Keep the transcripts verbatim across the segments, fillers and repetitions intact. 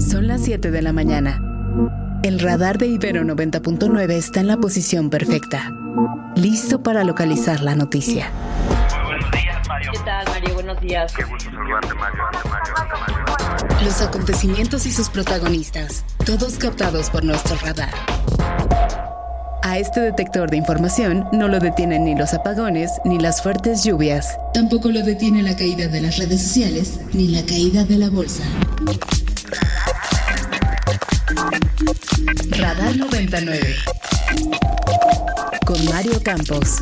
Son las siete de la mañana. El radar de Ibero noventa punto nueve está en la posición perfecta, listo para localizar la noticia. Buenos días, Mario. ¿Qué tal, Mario? Buenos días. Qué gusto saludarte, Mario. Mario, Mario, Mario. Los acontecimientos y sus protagonistas, todos captados por nuestro radar. A este detector de información no lo detienen ni los apagones ni las fuertes lluvias. Tampoco lo detiene la caída de las redes sociales ni la caída de la bolsa. Radar noventa y nueve con Mario Campos.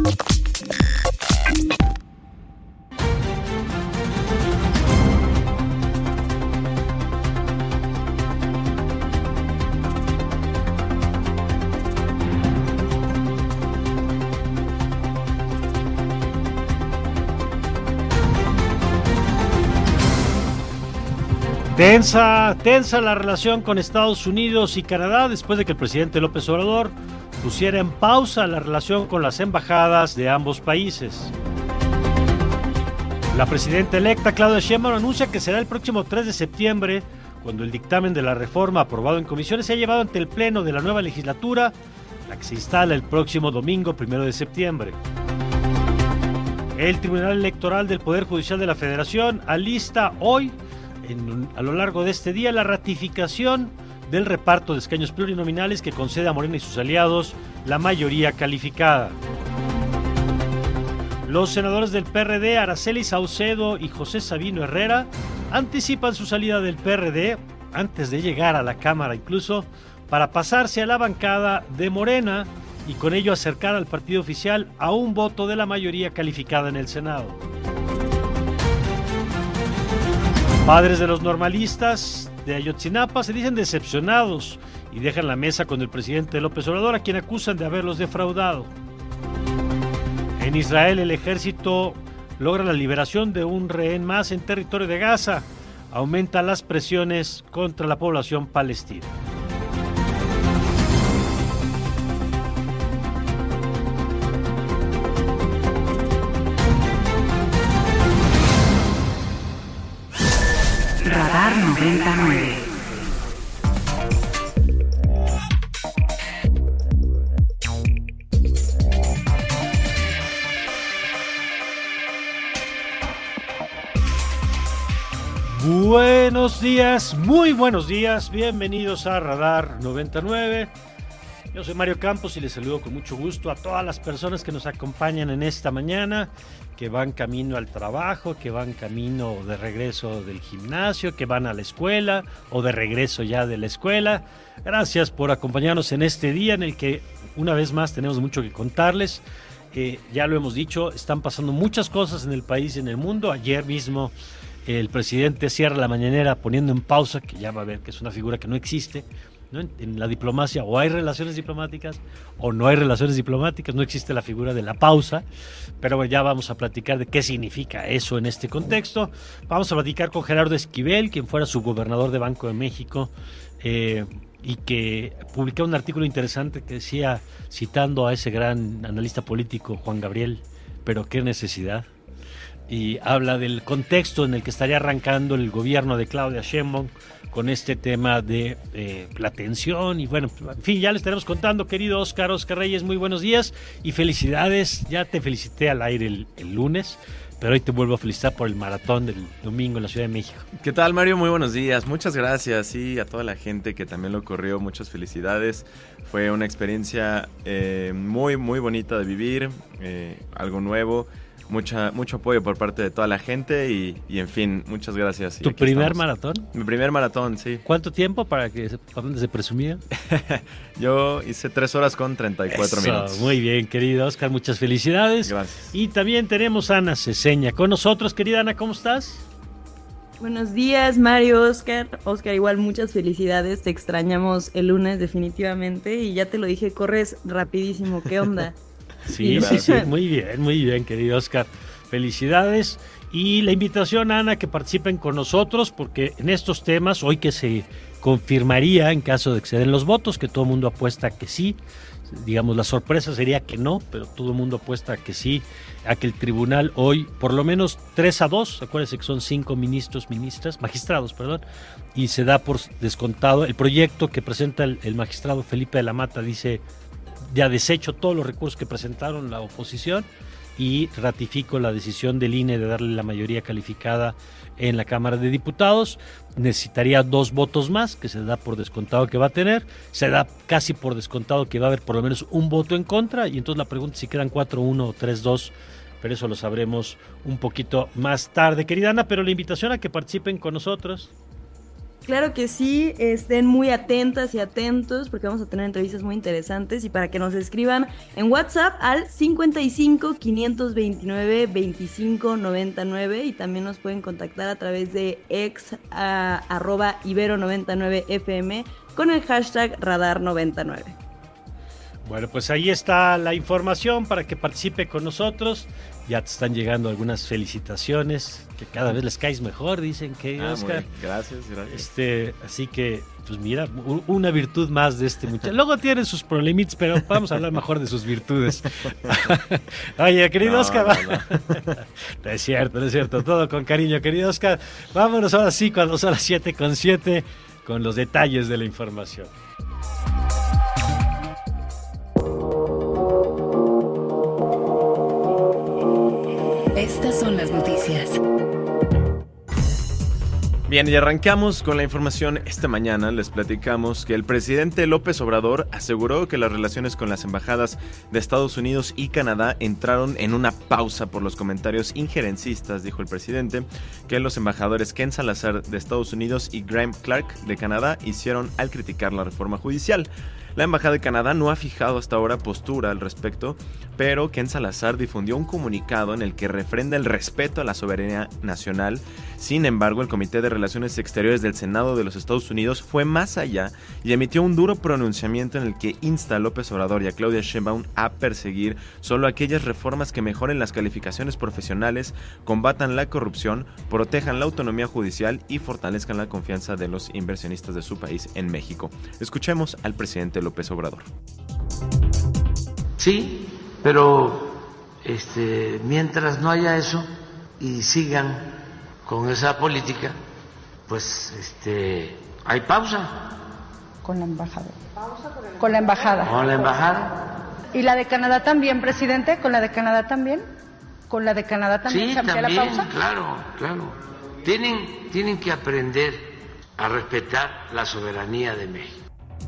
Tensa, tensa la relación con Estados Unidos y Canadá después de que el presidente López Obrador pusiera en pausa la relación con las embajadas de ambos países. La presidenta electa Claudia Sheinbaum anuncia que será el próximo tres de septiembre cuando el dictamen de la reforma aprobado en comisiones sea llevado ante el pleno de la nueva legislatura, la que se instala el próximo domingo primero de septiembre. El Tribunal Electoral del Poder Judicial de la Federación alista hoy En, a lo largo de este día la ratificación del reparto de escaños plurinominales que concede a Morena y sus aliados la mayoría calificada. Los senadores del P R D, Araceli Saucedo y José Sabino Herrera, anticipan su salida del P R D antes de llegar a la Cámara incluso para pasarse a la bancada de Morena y con ello acercar al partido oficial a un voto de la mayoría calificada en el Senado. Padres de los normalistas de Ayotzinapa se dicen decepcionados y dejan la mesa con el presidente López Obrador, a quien acusan de haberlos defraudado. En Israel, el ejército logra la liberación de un rehén más en territorio de Gaza. Aumenta las presiones contra la población palestina. Radar noventa y nueve. Buenos días, muy buenos días, bienvenidos a Radar noventa y nueve. Yo soy Mario Campos y les saludo con mucho gusto a todas las personas que nos acompañan en esta mañana, que van camino al trabajo, que van camino de regreso del gimnasio, que van a la escuela o de regreso ya de la escuela. Gracias por acompañarnos en este día en el que una vez más tenemos mucho que contarles. Eh, ya lo hemos dicho, están pasando muchas cosas en el país y en el mundo. Ayer mismo el presidente cierra la mañanera poniendo en pausa, que ya va a ver que es una figura que no existe, ¿no? En, en la diplomacia o hay relaciones diplomáticas o no hay relaciones diplomáticas, no existe la figura de la pausa, pero bueno, ya vamos a platicar de qué significa eso en este contexto. Vamos a platicar con Gerardo Esquivel, quien fuera subgobernador de Banco de México, eh, y que publicó un artículo interesante que decía, citando a ese gran analista político Juan Gabriel, pero qué necesidad. Y habla del contexto en el que estaría arrancando el gobierno de Claudia Sheinbaum con este tema de eh, la tensión y bueno, en fin, ya le estaremos contando, querido Oscar, Oscar Reyes, muy buenos días y felicidades. Ya te felicité al aire el, el lunes, pero hoy te vuelvo a felicitar por el maratón del domingo en la Ciudad de México. ¿Qué tal, Mario? Muy buenos días, muchas gracias y a toda la gente que también lo corrió, muchas felicidades. Fue una experiencia eh, muy, muy bonita de vivir, eh, algo nuevo. Mucha, mucho apoyo por parte de toda la gente y, y en fin, muchas gracias. ¿Tu primer estamos. maratón? Mi primer maratón, sí. ¿Cuánto tiempo para que para dónde se presumía? Yo hice tres horas con treinta y cuatro Eso, minutos. Muy bien, querido Oscar, muchas felicidades. Gracias. Y también tenemos a Ana Ceseña con nosotros. Querida Ana, ¿cómo estás? Buenos días, Mario, Oscar. Oscar, igual muchas felicidades. Te extrañamos el lunes definitivamente y ya te lo dije, corres rapidísimo. ¿Qué onda? Sí, sí, sí, muy bien, muy bien, querido Oscar. Felicidades. Y la invitación, Ana, que participen con nosotros, porque en estos temas, hoy que se confirmaría, en caso de que se den los votos, que todo el mundo apuesta que sí, Digamos, la sorpresa sería que no, pero todo el mundo apuesta a que sí, a que el tribunal hoy, por lo menos tres a dos, acuérdense que son cinco ministros, ministras, magistrados, perdón, y se da por descontado. El proyecto que presenta el, el magistrado Felipe de la Mata dice, ya desecho todos los recursos que presentaron la oposición y ratifico la decisión del I N E de darle la mayoría calificada en la Cámara de Diputados. Necesitaría dos votos más, que se da por descontado que va a tener, se da casi por descontado que va a haber por lo menos un voto en contra, y entonces la pregunta es si quedan cuatro uno o tres dos, pero eso lo sabremos un poquito más tarde, querida Ana, pero la invitación a que participen con nosotros. Claro que sí, estén muy atentas y atentos porque vamos a tener entrevistas muy interesantes, y para que nos escriban en WhatsApp al cincuenta y cinco, quinientos veintinueve, veinticinco noventa y nueve, y también nos pueden contactar a través de ex uh, arroba ibero noventa y nueve F M con el hashtag radar noventa y nueve. Bueno, pues ahí está la información para que participe con nosotros. Ya te están llegando algunas felicitaciones, que cada vez les caes mejor, dicen que ah, Oscar. Gracias, gracias. Este, así que, pues mira, una virtud más de este muchacho. Luego tiene sus problemitas, pero vamos a hablar mejor de sus virtudes. Oye, querido no, Oscar, no, no. no es cierto, no es cierto, todo con cariño, querido Oscar. Vámonos ahora sí, cuando son las siete con siete, con los detalles de la información. Estas son las noticias. Bien, y arrancamos con la información. Esta mañana les platicamos que el presidente López Obrador aseguró que las relaciones con las embajadas de Estados Unidos y Canadá entraron en una pausa por los comentarios injerencistas, dijo el presidente, que los embajadores Ken Salazar de Estados Unidos y Graham Clark de Canadá hicieron al criticar la reforma judicial. La Embajada de Canadá no ha fijado hasta ahora postura al respecto, pero Ken Salazar difundió un comunicado en el que refrenda el respeto a la soberanía nacional. Sin embargo, el Comité de Relaciones Exteriores del Senado de los Estados Unidos fue más allá y emitió un duro pronunciamiento en el que insta a López Obrador y a Claudia Sheinbaum a perseguir solo aquellas reformas que mejoren las calificaciones profesionales, combatan la corrupción, protejan la autonomía judicial y fortalezcan la confianza de los inversionistas de su país en México. Escuchemos al presidente López Obrador. Sí, pero este, mientras no haya eso y sigan con esa política, pues este, hay pausa. Con la embajada. Con la embajada. Con la embajada. ¿Y la de Canadá también, presidente? ¿Con la de Canadá también? ¿Con la de Canadá también? Sí, ¿Se amplía también, la pausa? claro, claro. Tienen, tienen que aprender a respetar la soberanía de México.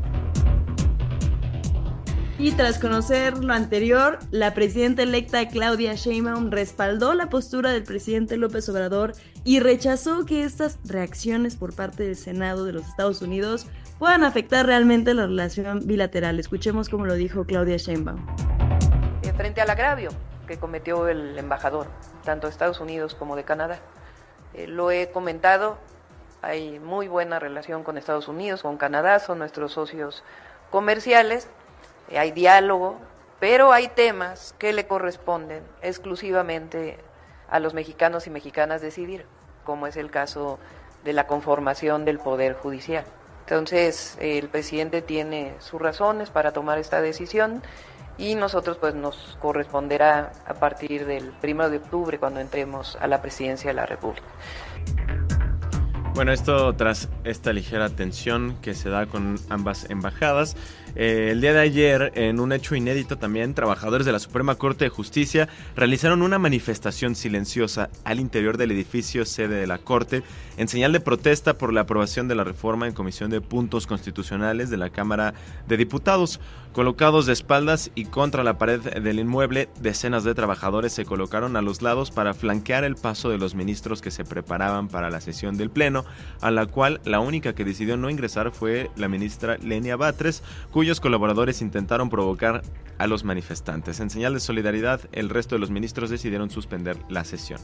Y tras conocer lo anterior, la presidenta electa Claudia Sheinbaum respaldó la postura del presidente López Obrador y rechazó que estas reacciones por parte del Senado de los Estados Unidos puedan afectar realmente la relación bilateral. Escuchemos cómo lo dijo Claudia Sheinbaum. Frente al agravio que cometió el embajador, tanto de Estados Unidos como de Canadá, eh, lo he comentado, hay muy buena relación con Estados Unidos, con Canadá, son nuestros socios comerciales. Hay diálogo, pero hay temas que le corresponden exclusivamente a los mexicanos y mexicanas decidir, como es el caso de la conformación del Poder Judicial. Entonces, el presidente tiene sus razones para tomar esta decisión y nosotros pues nos corresponderá a partir del primero de octubre cuando entremos a la presidencia de la República. Bueno, esto tras esta ligera tensión que se da con ambas embajadas. Eh, el día de ayer, en un hecho inédito también, trabajadores de la Suprema Corte de Justicia realizaron una manifestación silenciosa al interior del edificio sede de la Corte en señal de protesta por la aprobación de la reforma en Comisión de Puntos Constitucionales de la Cámara de Diputados. Colocados de espaldas y contra la pared del inmueble, decenas de trabajadores se colocaron a los lados para flanquear el paso de los ministros que se preparaban para la sesión del Pleno, a la cual la única que decidió no ingresar fue la ministra Lenia Batres, cuyos colaboradores intentaron provocar a los manifestantes. En señal de solidaridad, el resto de los ministros decidieron suspender la sesión.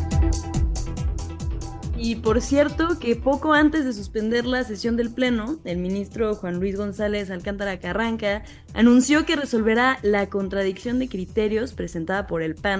Y por cierto, que poco antes de suspender la sesión del Pleno, el ministro Juan Luis González Alcántara Carranca anunció que resolverá la contradicción de criterios presentada por el P A N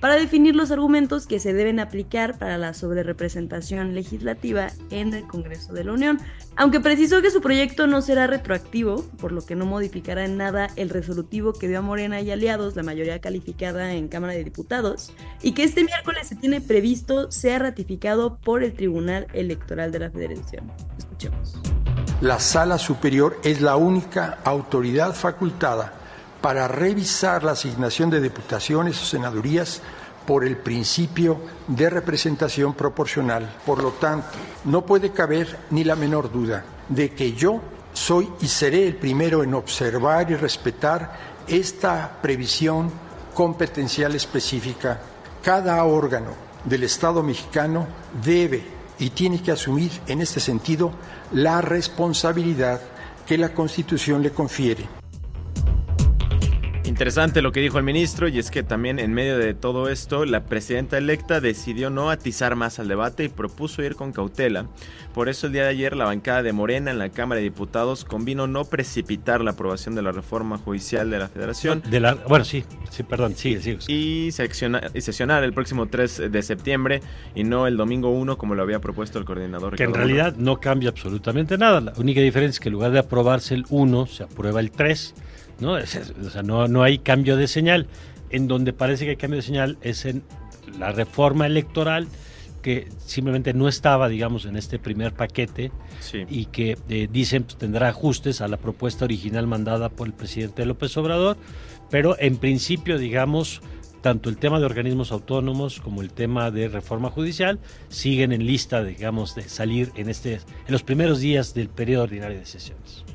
para definir los argumentos que se deben aplicar para la sobrerepresentación legislativa en el Congreso de la Unión, aunque precisó que su proyecto no será retroactivo, por lo que no modificará en nada el resolutivo que dio a Morena y aliados la mayoría calificada en Cámara de Diputados, y que este miércoles se tiene previsto sea ratificado por el Tribunal Electoral de la Federación. Escuchemos. La Sala Superior es la única autoridad facultada para revisar la asignación de diputaciones o senadurías por el principio de representación proporcional. Por lo tanto, no puede caber ni la menor duda de que yo soy y seré el primero en observar y respetar esta previsión competencial específica. Cada órgano del Estado mexicano debe y tiene que asumir en este sentido la responsabilidad que la Constitución le confiere. Interesante lo que dijo el ministro, y es que también en medio de todo esto la presidenta electa decidió no atizar más al debate y propuso ir con cautela. Por eso el día de ayer la bancada de Morena en la Cámara de Diputados convino no precipitar la aprobación de la reforma judicial de la Federación. De la, bueno, sí, sí, perdón, sí, sí. Y, secciona, y sesionar el próximo tres de septiembre y no el domingo uno como lo había propuesto el coordinador. Que Ricardo en realidad Bueno. no cambia absolutamente nada. La única diferencia es que en lugar de aprobarse el uno, se aprueba el tres. ¿No? Es, o sea, no, no hay cambio de señal. En donde parece que hay cambio de señal es en la reforma electoral, que simplemente no estaba, digamos, en este primer paquete, sí. y que eh, dicen pues, tendrá ajustes a la propuesta original mandada por el presidente López Obrador, pero en principio, digamos, tanto el tema de organismos autónomos como el tema de reforma judicial siguen en lista, digamos, de salir en, este, en los primeros días del periodo ordinario de sesiones.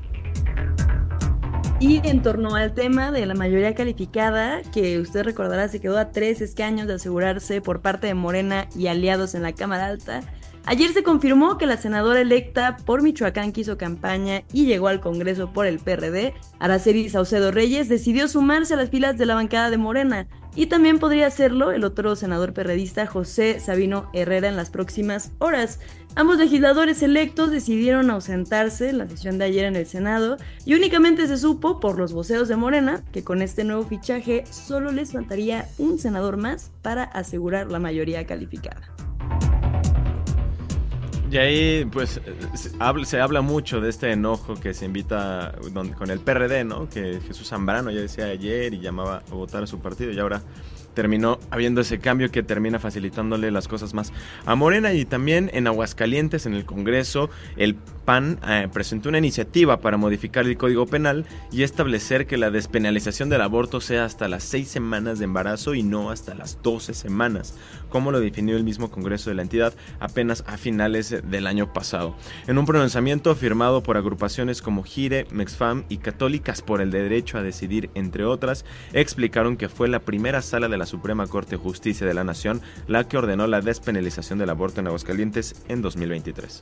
Y en torno al tema de la mayoría calificada, que usted recordará se quedó a tres escaños de asegurarse por parte de Morena y aliados en la Cámara Alta, ayer se confirmó que la senadora electa por Michoacán que hizo campaña y llegó al Congreso por el P R D, Araceli Saucedo Reyes, decidió sumarse a las filas de la bancada de Morena, y también podría hacerlo el otro senador perredista José Sabino Herrera en las próximas horas. Ambos legisladores electos decidieron ausentarse en la sesión de ayer en el Senado, y únicamente se supo por los voceros de Morena que con este nuevo fichaje solo les faltaría un senador más para asegurar la mayoría calificada. Y ahí, pues, se habla, se habla mucho de este enojo que se invita don, con el P R D, ¿no? Que Jesús Zambrano ya decía ayer y llamaba a votar a su partido, y ahora terminó habiendo ese cambio que termina facilitándole las cosas más a Morena. Y también en Aguascalientes, en el Congreso, el P A N eh, presentó una iniciativa para modificar el Código Penal y establecer que la despenalización del aborto sea hasta las seis semanas de embarazo y no hasta las doce semanas, como lo definió el mismo Congreso de la entidad apenas a finales del año pasado. En un pronunciamiento firmado por agrupaciones como Gire, Mexfam y Católicas por el Derecho a Decidir, entre otras, explicaron que fue la primera sala de la Suprema Corte de Justicia de la Nación la que ordenó la despenalización del aborto en Aguascalientes en dos mil veintitrés.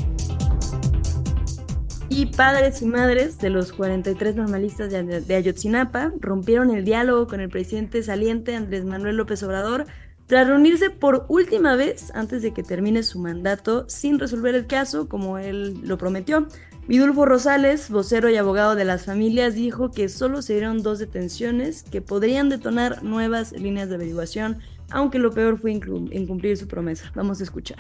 Y padres y madres de los cuarenta y tres normalistas de, de Ayotzinapa rompieron el diálogo con el presidente saliente Andrés Manuel López Obrador tras reunirse por última vez antes de que termine su mandato sin resolver el caso como él lo prometió. Vidulfo Rosales, vocero y abogado de las familias, dijo que solo se dieron dos detenciones que podrían detonar nuevas líneas de averiguación, aunque lo peor fue incumplir su promesa. Vamos a escuchar.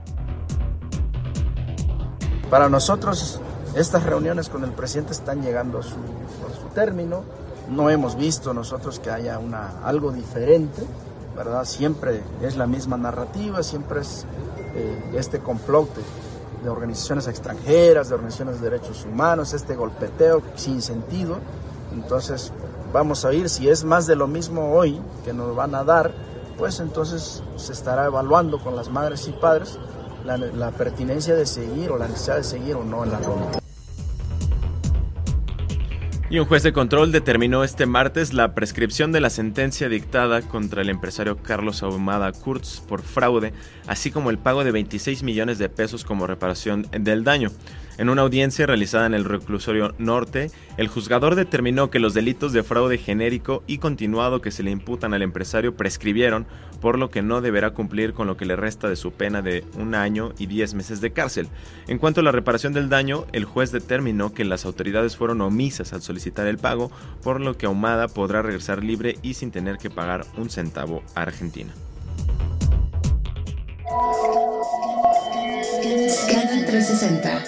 Para nosotros, estas reuniones con el presidente están llegando a su, a su término. No hemos visto nosotros que haya una, algo diferente, ¿verdad? Siempre es la misma narrativa, siempre es eh, este complot de, de organizaciones extranjeras, de organizaciones de derechos humanos, este golpeteo sin sentido. Entonces vamos a ir, si es más de lo mismo hoy que nos van a dar, pues entonces se estará evaluando con las madres y padres la, la pertinencia de seguir o la necesidad de seguir o no en la reunión. Y un juez de control determinó este martes la prescripción de la sentencia dictada contra el empresario Carlos Ahumada Kurtz por fraude, así como el pago de veintiséis millones de pesos como reparación del daño. En una audiencia realizada en el reclusorio norte, el juzgador determinó que los delitos de fraude genérico y continuado que se le imputan al empresario prescribieron, por lo que no deberá cumplir con lo que le resta de su pena de un año y diez meses de cárcel. En cuanto a la reparación del daño, el juez determinó que las autoridades fueron omisas al solicitar solicitar el pago, por lo que Ahumada podrá regresar libre y sin tener que pagar un centavo a Argentina. Scanner trescientos sesenta.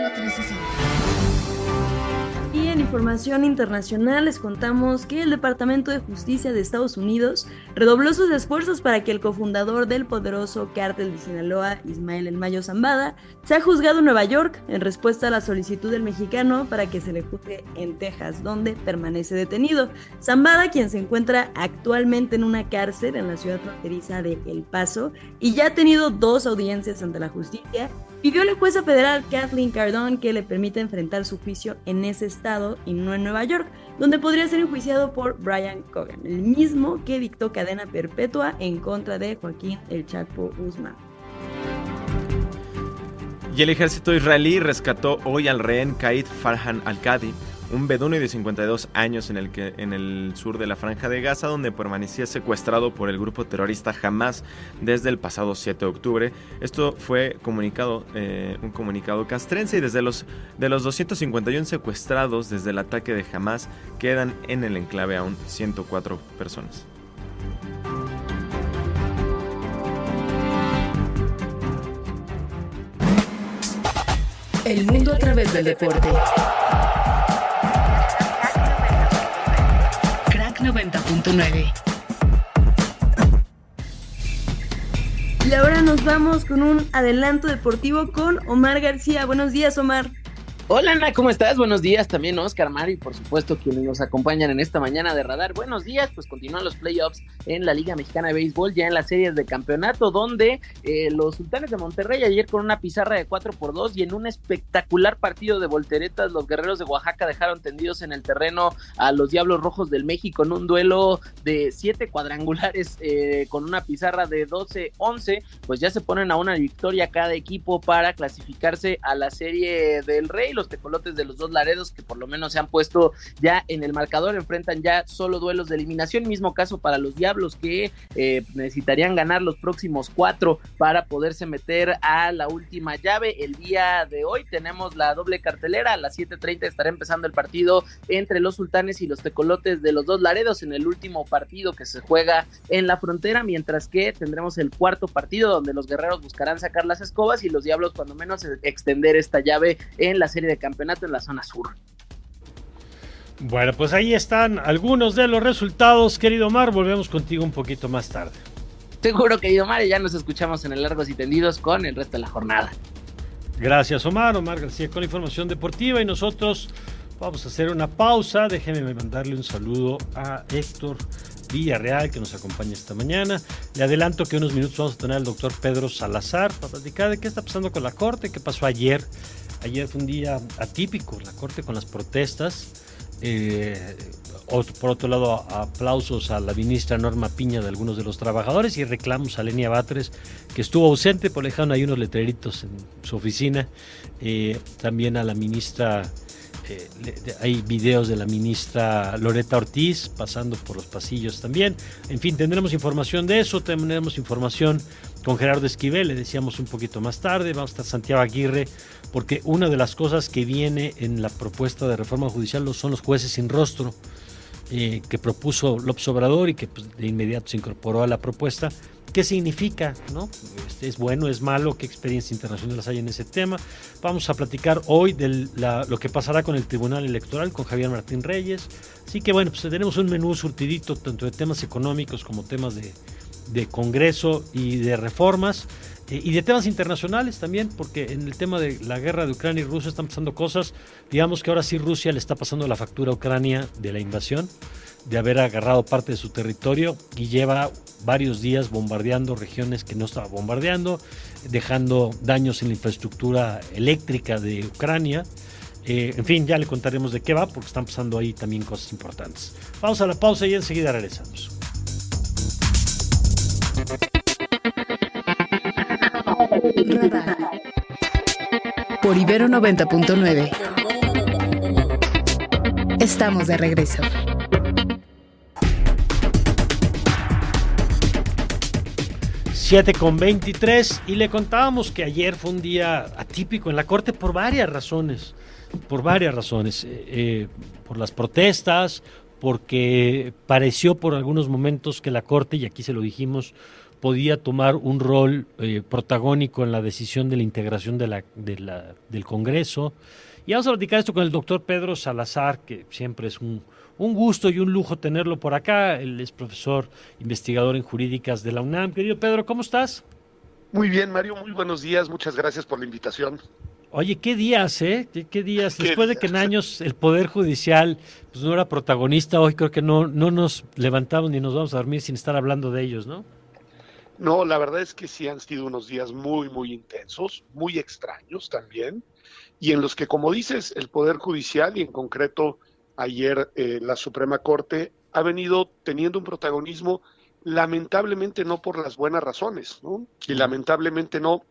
Y en información internacional les contamos que el Departamento de Justicia de Estados Unidos redobló sus esfuerzos para que el cofundador del poderoso cártel de Sinaloa, Ismael El Mayo Zambada, sea juzgado en Nueva York en respuesta a la solicitud del mexicano para que se le juzgue en Texas, donde permanece detenido. Zambada, quien se encuentra actualmente en una cárcel en la ciudad fronteriza de El Paso y ya ha tenido dos audiencias ante la justicia, pidió a la jueza federal Kathleen Cardone que le permita enfrentar su juicio en ese estado y no en Nueva York, donde podría ser enjuiciado por Brian Cogan, el mismo que dictó cadena perpetua en contra de Joaquín El Chapo Guzmán. Y el ejército israelí rescató hoy al rehén Kaid Farhan al-Qadi, un beduino de cincuenta y dos años en el, que, en el sur de la Franja de Gaza, donde permanecía secuestrado por el grupo terrorista Hamas desde el pasado siete de octubre. Esto fue comunicado, eh, un comunicado castrense, y desde los, de los doscientos cincuenta y uno secuestrados desde el ataque de Hamas, quedan en el enclave aún ciento cuatro personas. El mundo a través del deporte. Crack noventa punto nueve. Y ahora nos vamos con un adelanto deportivo con Omar García. Buenos días, Omar. Hola, Ana, ¿cómo estás? Buenos días también, Oscar, Mario, y por supuesto quienes nos acompañan en esta mañana de Radar. Buenos días, pues continúan los playoffs en la Liga Mexicana de Béisbol, ya en las series de campeonato, donde eh, los Sultanes de Monterrey ayer con una pizarra de cuatro por dos y en un espectacular partido de volteretas, los Guerreros de Oaxaca dejaron tendidos en el terreno a los Diablos Rojos del México en un duelo de siete cuadrangulares eh, con una pizarra de doce once, pues ya se ponen a una victoria cada equipo para clasificarse a la Serie del Rey. Los tecolotes de los dos Laredos, que por lo menos se han puesto ya en el marcador, enfrentan ya solo duelos de eliminación, mismo caso para los Diablos, que eh, necesitarían ganar los próximos cuatro para poderse meter a la última llave. El día de hoy tenemos la doble cartelera, a las siete treinta estará empezando el partido entre los Sultanes y los tecolotes de los dos Laredos, en el último partido que se juega en la frontera, mientras que tendremos el cuarto partido donde los guerreros buscarán sacar las escobas y los Diablos cuando menos extender esta llave en la serie de campeonato en la zona sur. Bueno, pues ahí están algunos de los resultados, querido Omar. Volvemos contigo un poquito más tarde. Seguro, querido Omar, y ya nos escuchamos en el Largos y Tendidos con el resto de la jornada. Gracias, Omar. Omar García con la información deportiva, y nosotros vamos a hacer una pausa. Déjenme mandarle un saludo a Héctor Villarreal, que nos acompaña esta mañana. Le adelanto que en unos minutos vamos a tener al doctor Pedro Salazar para platicar de qué está pasando con la Corte, qué pasó ayer. Ayer fue un día atípico, la Corte con las protestas. Eh, por otro lado, aplausos a la ministra Norma Piña de algunos de los trabajadores, y reclamos a Lenia Batres, que estuvo ausente, por le dejaron ahí unos letreritos en su oficina. Eh, también a la ministra, eh, hay videos de la ministra Loreta Ortiz pasando por los pasillos también. En fin, tendremos información de eso, tendremos información con Gerardo Esquivel, le decíamos un poquito más tarde. Vamos a estar Santiago Aguirre, porque una de las cosas que viene en la propuesta de reforma judicial son los jueces sin rostro, eh, que propuso López Obrador y que pues, de inmediato se incorporó a la propuesta. ¿Qué significa? ¿No? Este, ¿Es bueno, es malo? ¿Qué experiencias internacionales hay en ese tema? Vamos a platicar hoy de la, lo que pasará con el Tribunal Electoral, con Javier Martín Reyes. Así que bueno, pues tenemos un menú surtidito, tanto de temas económicos como temas de, de Congreso y de reformas, eh, y de temas internacionales también, porque en el tema de la guerra de Ucrania y Rusia están pasando cosas. Digamos que ahora sí Rusia le está pasando la factura a Ucrania de la invasión, de haber agarrado parte de su territorio, y lleva varios días bombardeando regiones que no estaba bombardeando, dejando daños en la infraestructura eléctrica de Ucrania. Eh, en fin, ya le contaremos de qué va, porque están pasando ahí también cosas importantes. Vamos a la pausa y enseguida regresamos. Radar por Ibero noventa punto nueve. Estamos de regreso. siete con veintitrés, y le contábamos que ayer fue un día atípico en la Corte por varias razones, por varias razones, eh, eh, por las protestas, porque pareció por algunos momentos que la Corte, y aquí se lo dijimos, podía tomar un rol eh, protagónico en la decisión de la integración de la, de la, del Congreso. Y vamos a platicar esto con el doctor Pedro Salazar, que siempre es un, un gusto y un lujo tenerlo por acá. Él es profesor investigador en jurídicas de la UNAM. Querido Pedro, ¿cómo estás? Muy bien, Mario, muy buenos días. Muchas gracias por la invitación. Oye, ¿qué días, eh? ¿Qué, qué días? ¿Qué Después días? de que en años el Poder Judicial pues, no era protagonista, hoy creo que no, no nos levantamos ni nos vamos a dormir sin estar hablando de ellos, ¿no? No, la verdad es que sí han sido unos días muy, muy intensos, muy extraños también, y en los que, como dices, el Poder Judicial, y en concreto ayer eh, la Suprema Corte, ha venido teniendo un protagonismo lamentablemente no por las buenas razones, ¿no? Y lamentablemente no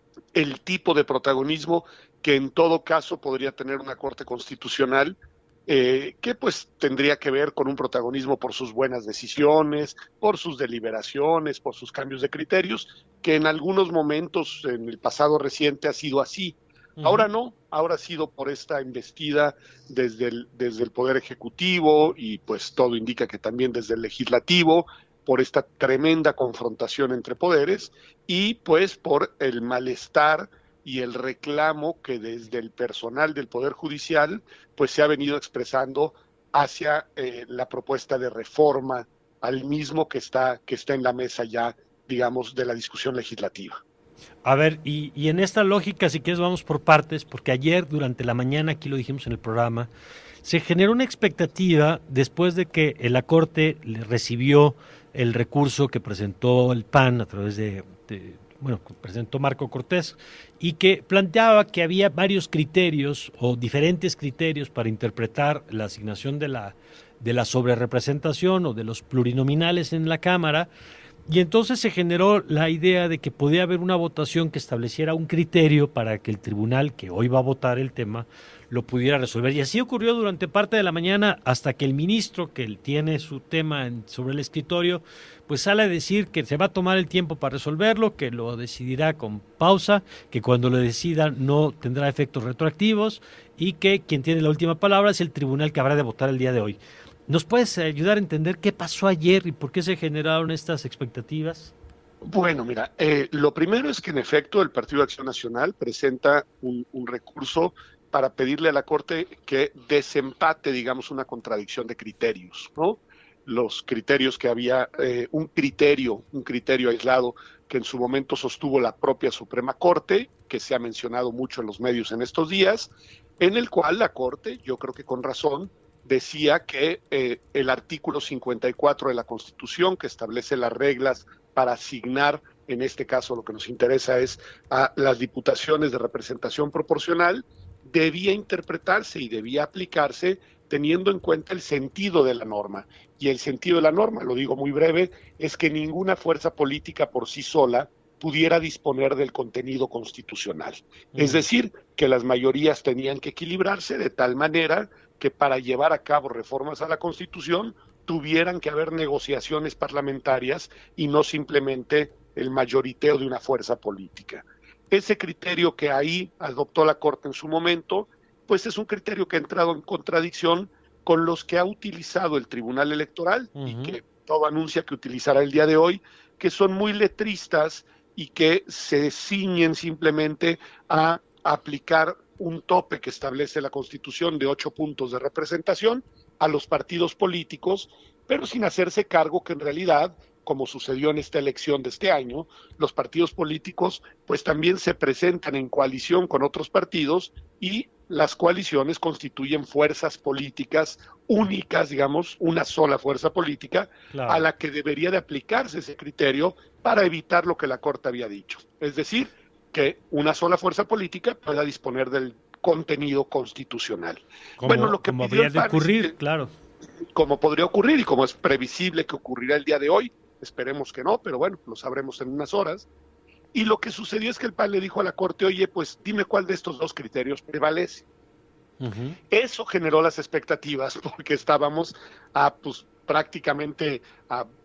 el tipo de protagonismo que en todo caso podría tener una Corte Constitucional, eh, que pues tendría que ver con un protagonismo por sus buenas decisiones, por sus deliberaciones, por sus cambios de criterios, que en algunos momentos en el pasado reciente ha sido así. Uh-huh. Ahora no, ahora ha sido por esta embestida desde el, desde el Poder Ejecutivo y pues todo indica que también desde el Legislativo, por esta tremenda confrontación entre poderes y pues por el malestar y el reclamo que desde el personal del Poder Judicial pues se ha venido expresando hacia eh, la propuesta de reforma al mismo que está, que está en la mesa ya, digamos, de la discusión legislativa. A ver, y, y en esta lógica, si quieres, vamos por partes, porque ayer durante la mañana, aquí lo dijimos en el programa, se generó una expectativa después de que la Corte le recibió el recurso que presentó el P A N a través de, de bueno, presentó Marco Cortés, y que planteaba que había varios criterios o diferentes criterios para interpretar la asignación de la, de la sobrerepresentación o de los plurinominales en la Cámara, y entonces se generó la idea de que podía haber una votación que estableciera un criterio para que el tribunal que hoy va a votar el tema lo pudiera resolver. Y así ocurrió durante parte de la mañana hasta que el ministro, que tiene su tema en, sobre el escritorio, pues sale a decir que se va a tomar el tiempo para resolverlo, que lo decidirá con pausa, que cuando lo decida no tendrá efectos retroactivos y que quien tiene la última palabra es el tribunal que habrá de votar el día de hoy. ¿Nos puedes ayudar a entender qué pasó ayer y por qué se generaron estas expectativas? Bueno, mira, eh, lo primero es que en efecto el Partido de Acción Nacional presenta un, un recurso para pedirle a la Corte que desempate, digamos, una contradicción de criterios, ¿no? Los criterios que había, eh, un criterio, un criterio aislado que en su momento sostuvo la propia Suprema Corte, que se ha mencionado mucho en los medios en estos días, en el cual la Corte, yo creo que con razón, decía que eh, el artículo cincuenta y cuatro de la Constitución, que establece las reglas para asignar, en este caso lo que nos interesa es a las diputaciones de representación proporcional, debía interpretarse y debía aplicarse teniendo en cuenta el sentido de la norma. Y el sentido de la norma, lo digo muy breve, es que ninguna fuerza política por sí sola pudiera disponer del contenido constitucional. Mm. Es decir, que las mayorías tenían que equilibrarse de tal manera que para llevar a cabo reformas a la Constitución tuvieran que haber negociaciones parlamentarias y no simplemente el mayoriteo de una fuerza política. Ese criterio que ahí adoptó la Corte en su momento, pues es un criterio que ha entrado en contradicción con los que ha utilizado el Tribunal Electoral uh-huh. y que todo anuncia que utilizará el día de hoy, que son muy letristas y que se ciñen simplemente a aplicar un tope que establece la Constitución de ocho puntos de representación a los partidos políticos, pero sin hacerse cargo que en realidad, como sucedió en esta elección de este año, los partidos políticos pues también se presentan en coalición con otros partidos y las coaliciones constituyen fuerzas políticas únicas, digamos, una sola fuerza política, claro, a la que debería de aplicarse ese criterio para evitar lo que la Corte había dicho. Es decir, que una sola fuerza política pueda disponer del contenido constitucional. Como, bueno, lo que como habría de ocurrir, es que, claro. Como podría ocurrir y como es previsible que ocurrirá el día de hoy, esperemos que no, pero bueno, lo sabremos en unas horas. Y lo que sucedió es que el P A N le dijo a la Corte, oye, pues dime cuál de estos dos criterios prevalece. Uh-huh. Eso generó las expectativas porque estábamos a, pues, prácticamente a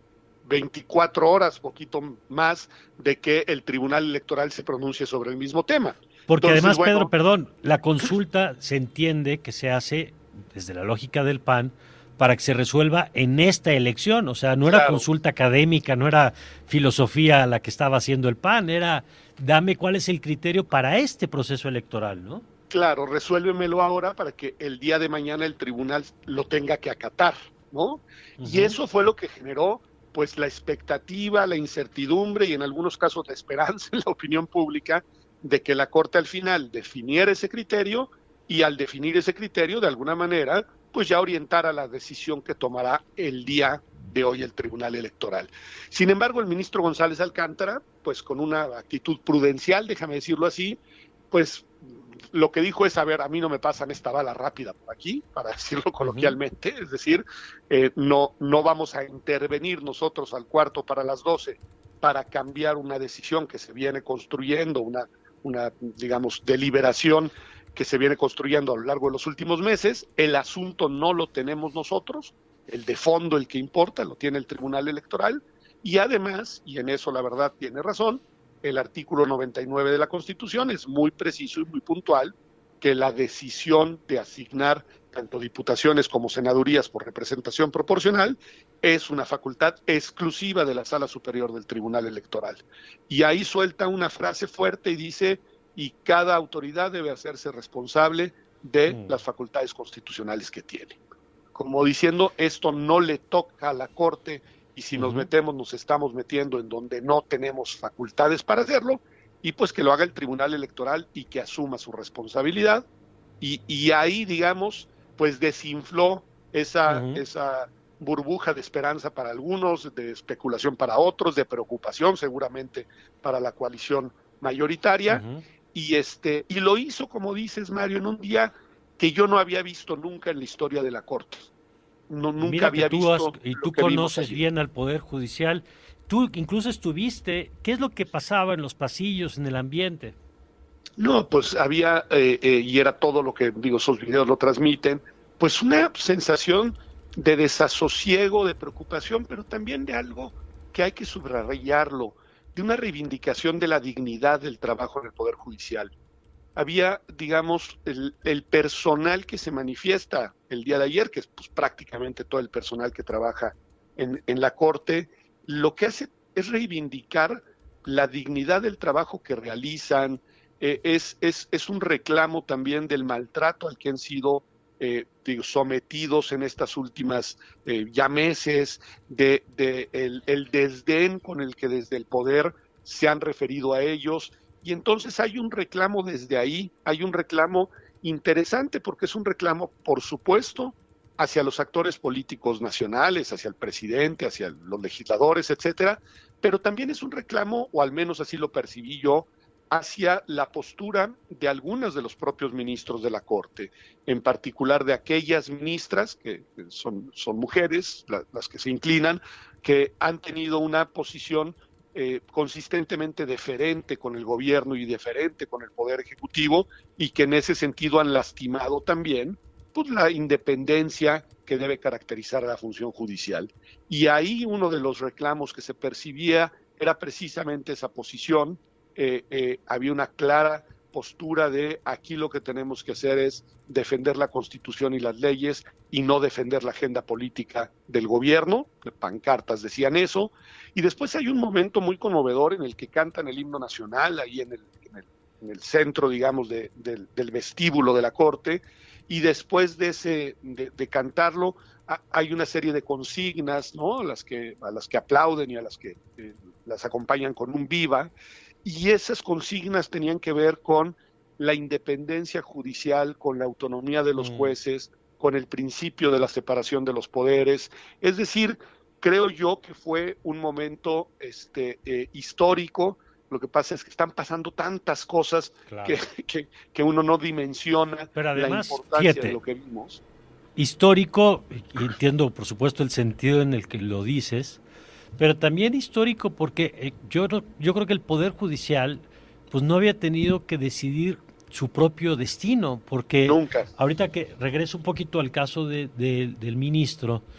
veinticuatro horas, poquito más, de que el Tribunal Electoral se pronuncie sobre el mismo tema. Porque Entonces, además, bueno, Pedro, perdón, la consulta se entiende que se hace desde la lógica del P A N para que se resuelva en esta elección. O sea, no era claro. consulta académica, no era filosofía la que estaba haciendo el P A N, era dame cuál es el criterio para este proceso electoral, ¿no? Claro, resuélvemelo ahora para que el día de mañana el tribunal lo tenga que acatar, ¿no? Uh-huh. Y eso fue lo que generó pues la expectativa, la incertidumbre y en algunos casos la esperanza en la opinión pública de que la Corte al final definiera ese criterio y al definir ese criterio, de alguna manera, pues ya orientara la decisión que tomará el día de hoy el Tribunal Electoral. Sin embargo, el ministro González Alcántara, pues con una actitud prudencial, déjame decirlo así, pues lo que dijo es, a ver, a mí no me pasan esta bala rápida por aquí, para decirlo coloquialmente, uh-huh. es decir, eh, no, no vamos a intervenir nosotros al cuarto para las doce para cambiar una decisión que se viene construyendo, una una, digamos, deliberación que se viene construyendo a lo largo de los últimos meses. El asunto no lo tenemos nosotros, el de fondo, el que importa, lo tiene el Tribunal Electoral, y además, y en eso la verdad tiene razón, el artículo noventa y nueve de la Constitución es muy preciso y muy puntual, que la decisión de asignar tanto diputaciones como senadurías por representación proporcional es una facultad exclusiva de la Sala Superior del Tribunal Electoral. Y ahí suelta una frase fuerte y dice, y cada autoridad debe hacerse responsable de mm. las facultades constitucionales que tiene. Como diciendo, esto no le toca a la Corte y si uh-huh. nos metemos, nos estamos metiendo en donde no tenemos facultades para hacerlo, y pues que lo haga el Tribunal Electoral y que asuma su responsabilidad. Y, y ahí, digamos, pues desinfló esa, uh-huh. esa burbuja de esperanza para algunos, de especulación para otros, de preocupación seguramente para la coalición mayoritaria, uh-huh. y este y lo hizo, como dices, Mario, en un día que yo no había visto nunca en la historia de la Corte. No, nunca Mira había que tú visto. Has, y tú conoces bien al Poder Judicial. Tú incluso estuviste. ¿Qué es lo que pasaba en los pasillos, en el ambiente? No, pues había, eh, eh, y era todo lo que, digo, esos videos lo transmiten, pues una sensación de desasosiego, de preocupación, pero también de algo que hay que subrayarlo, de una reivindicación de la dignidad del trabajo en el Poder Judicial. Había, digamos, el, el personal que se manifiesta el día de ayer, que es pues, prácticamente todo el personal que trabaja en, en la Corte, lo que hace es reivindicar la dignidad del trabajo que realizan, eh, es, es, es un reclamo también del maltrato al que han sido eh, digo, sometidos en estas últimas eh, ya meses, de, de el, el desdén con el que desde el poder se han referido a ellos. Y entonces hay un reclamo desde ahí, hay un reclamo interesante porque es un reclamo, por supuesto, hacia los actores políticos nacionales, hacia el presidente, hacia los legisladores, etcétera, pero también es un reclamo, o al menos así lo percibí yo, hacia la postura de algunos de los propios ministros de la Corte, en particular de aquellas ministras, que son, son mujeres, la, las que se inclinan, que han tenido una posición Eh, consistentemente deferente con el gobierno y deferente con el Poder Ejecutivo, y que en ese sentido han lastimado también pues, la independencia que debe caracterizar a la función judicial. Y ahí uno de los reclamos que se percibía era precisamente esa posición. Eh, eh, había una clara postura de aquí lo que tenemos que hacer es defender la Constitución y las leyes y no defender la agenda política del gobierno. Pancartas decían eso. Y después hay un momento muy conmovedor en el que cantan el himno nacional, ahí en el, en el, en el centro, digamos, de, de, del vestíbulo de la Corte, y después de, ese, de, de cantarlo a, hay una serie de consignas, ¿no? a, las que, a las que aplauden y a las que eh, las acompañan con un viva, y esas consignas tenían que ver con la independencia judicial, con la autonomía de los jueces, con el principio de la separación de los poderes. Es decir, creo yo que fue un momento este, eh, histórico. Lo que pasa es que están pasando tantas cosas claro. que, que, que uno no dimensiona. Pero además, la importancia fíjate, de lo que vimos. Histórico, y entiendo por supuesto el sentido en el que lo dices, pero también histórico porque eh, yo, yo creo que el Poder Judicial pues no había tenido que decidir su propio destino, porque Nunca. ahorita que regreso un poquito al caso de, de, del ministro,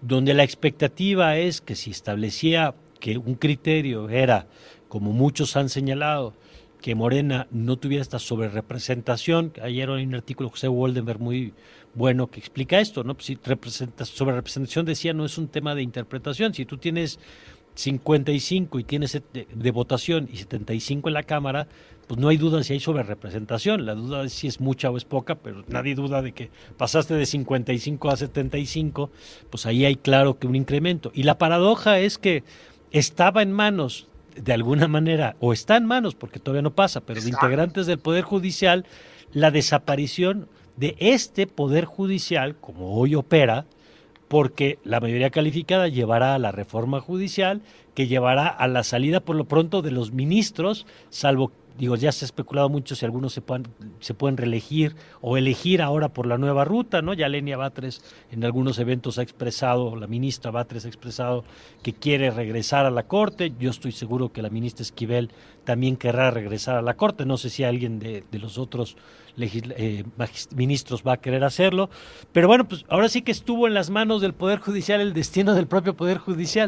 donde la expectativa es que si establecía que un criterio era, como muchos han señalado, que Morena no tuviera esta sobrerepresentación. Ayer hay un artículo de José Woldenberg muy bueno que explica esto, ¿no? Pues si sobrerepresentación, decía, no es un tema de interpretación. Si tú tienes cincuenta y cinco y tienes de, de votación y setenta y cinco en la Cámara, pues no hay duda si hay sobrerepresentación. La duda es si es mucha o es poca, pero nadie duda de que pasaste de cincuenta y cinco a setenta y cinco, pues ahí hay claro que un incremento. Y la paradoja es que estaba en manos, de alguna manera, o está en manos, porque todavía no pasa, pero de integrantes del Poder Judicial, la desaparición de este Poder Judicial, como hoy opera, porque la mayoría calificada llevará a la reforma judicial, que llevará a la salida por lo pronto de los ministros, salvo, digo, ya se ha especulado mucho si algunos se pueden, se pueden reelegir o elegir ahora por la nueva ruta, ¿no? Ya Lenia Batres en algunos eventos ha expresado, la ministra Batres ha expresado que quiere regresar a la Corte. Yo estoy seguro que la ministra Esquivel también querrá regresar a la Corte. No sé si alguien de, de los otros eh, ministros va a querer hacerlo. Pero bueno, pues ahora sí que estuvo en las manos del Poder Judicial el destino del propio Poder Judicial.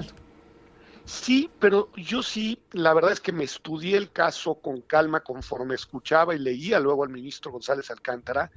Sí, pero yo sí, la verdad es que me estudié el caso con calma conforme escuchaba y leía luego al ministro González Alcántara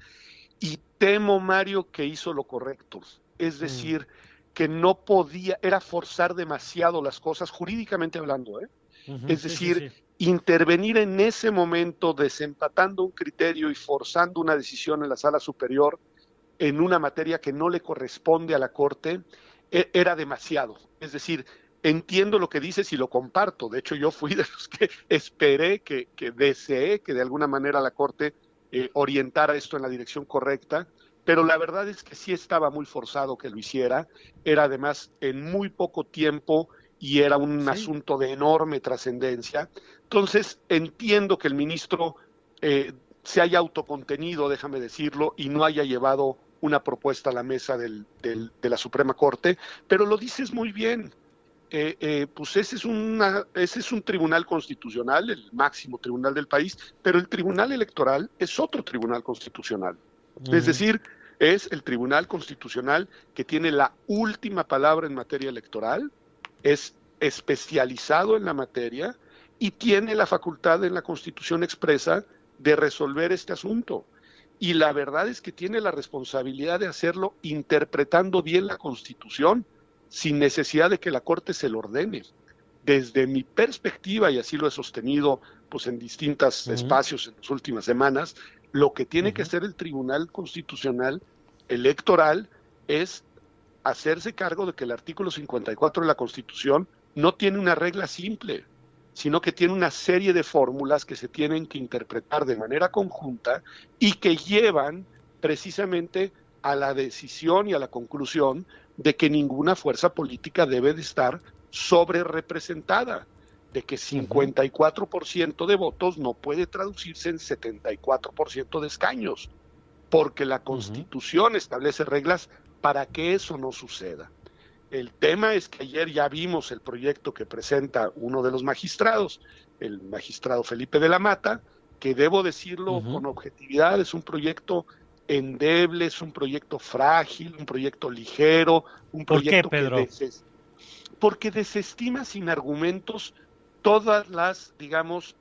y temo, Mario, que hizo lo correcto. Es decir, mm. que no podía, era forzar demasiado las cosas, jurídicamente hablando, ¿eh? Uh-huh, es decir, sí, sí, sí. intervenir en ese momento desempatando un criterio y forzando una decisión en la Sala Superior en una materia que no le corresponde a la Corte, e- era demasiado. Es decir, entiendo lo que dices y lo comparto. De hecho, yo fui de los que esperé, que, que deseé que de alguna manera la Corte eh, orientara esto en la dirección correcta, pero la verdad es que sí estaba muy forzado que lo hiciera. Era además en muy poco tiempo y era un sí. asunto de enorme trascendencia. Entonces, entiendo que el ministro eh, se haya autocontenido, déjame decirlo, y no haya llevado una propuesta a la mesa del, del, de la Suprema Corte, pero lo dices muy bien. Eh, eh, pues ese es, una, ese es un tribunal constitucional, el máximo tribunal del país, pero el tribunal electoral es otro tribunal constitucional. Uh-huh. Es decir, es el tribunal constitucional que tiene la última palabra en materia electoral, es especializado en la materia y tiene la facultad en la Constitución expresa de resolver este asunto. Y la verdad es que tiene la responsabilidad de hacerlo interpretando bien la Constitución, sin necesidad de que la Corte se lo ordene. Desde mi perspectiva, y así lo he sostenido pues, en distintos uh-huh. espacios en las últimas semanas, lo que tiene uh-huh. que hacer el Tribunal Constitucional Electoral es hacerse cargo de que el artículo cincuenta y cuatro de la Constitución no tiene una regla simple, sino que tiene una serie de fórmulas que se tienen que interpretar de manera conjunta y que llevan precisamente a la decisión y a la conclusión de que ninguna fuerza política debe de estar sobre representada, de que cincuenta y cuatro por ciento de votos no puede traducirse en setenta y cuatro por ciento de escaños, porque la Constitución uh-huh. establece reglas para que eso no suceda. El tema es que ayer ya vimos el proyecto que presenta uno de los magistrados, el magistrado Felipe de la Mata, que debo decirlo uh-huh. con objetividad, es un proyecto endeble, es un proyecto frágil, un proyecto ligero, un proyecto ¿Por qué, Pedro? que deses... porque desestima sin argumentos todas las, digamos,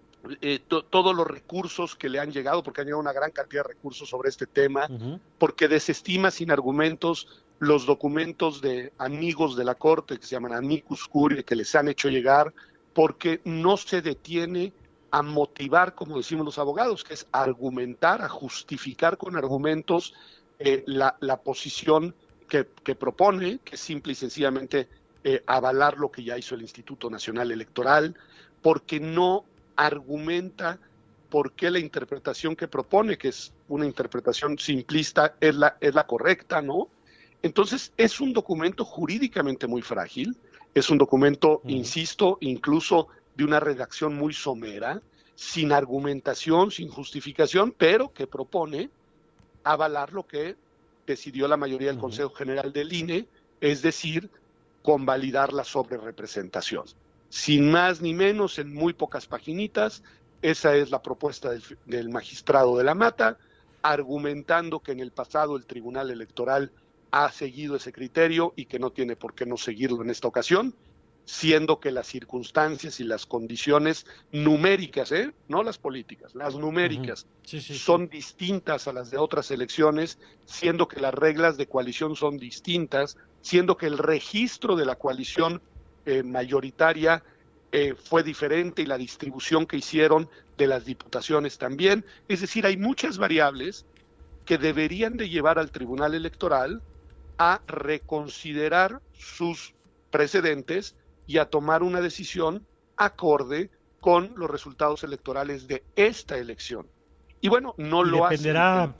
eh, to- todos los recursos que le han llegado, porque han llegado una gran cantidad de recursos sobre este tema, uh-huh. porque desestima sin argumentos los documentos de amigos de la Corte, que se llaman amicus curiae, que les han hecho llegar, porque no se detiene a motivar, como decimos los abogados, que es argumentar, a justificar con argumentos eh, la, la posición que, que propone, que es simple y sencillamente eh, avalar lo que ya hizo el Instituto Nacional Electoral, porque no argumenta por qué la interpretación que propone, que es una interpretación simplista, es la, es la correcta, ¿no? Entonces, es un documento jurídicamente muy frágil, es un documento, uh-huh. insisto, incluso de una redacción muy somera, sin argumentación, sin justificación, pero que propone avalar lo que decidió la mayoría del uh-huh. Consejo General del I N E, es decir, convalidar la sobrerepresentación. Sin más ni menos, en muy pocas paginitas, esa es la propuesta del, del magistrado de la Mata, argumentando que en el pasado el Tribunal Electoral ha seguido ese criterio y que no tiene por qué no seguirlo en esta ocasión, siendo que las circunstancias y las condiciones numéricas, ¿eh? no las políticas, las numéricas, uh-huh. sí, sí, son sí. distintas a las de otras elecciones, siendo que las reglas de coalición son distintas, siendo que el registro de la coalición eh, mayoritaria eh, fue diferente y la distribución que hicieron de las diputaciones también. Es decir, hay muchas variables que deberían de llevar al Tribunal Electoral a reconsiderar sus precedentes y a tomar una decisión acorde con los resultados electorales de esta elección. Y bueno, no y lo dependerá, hacen.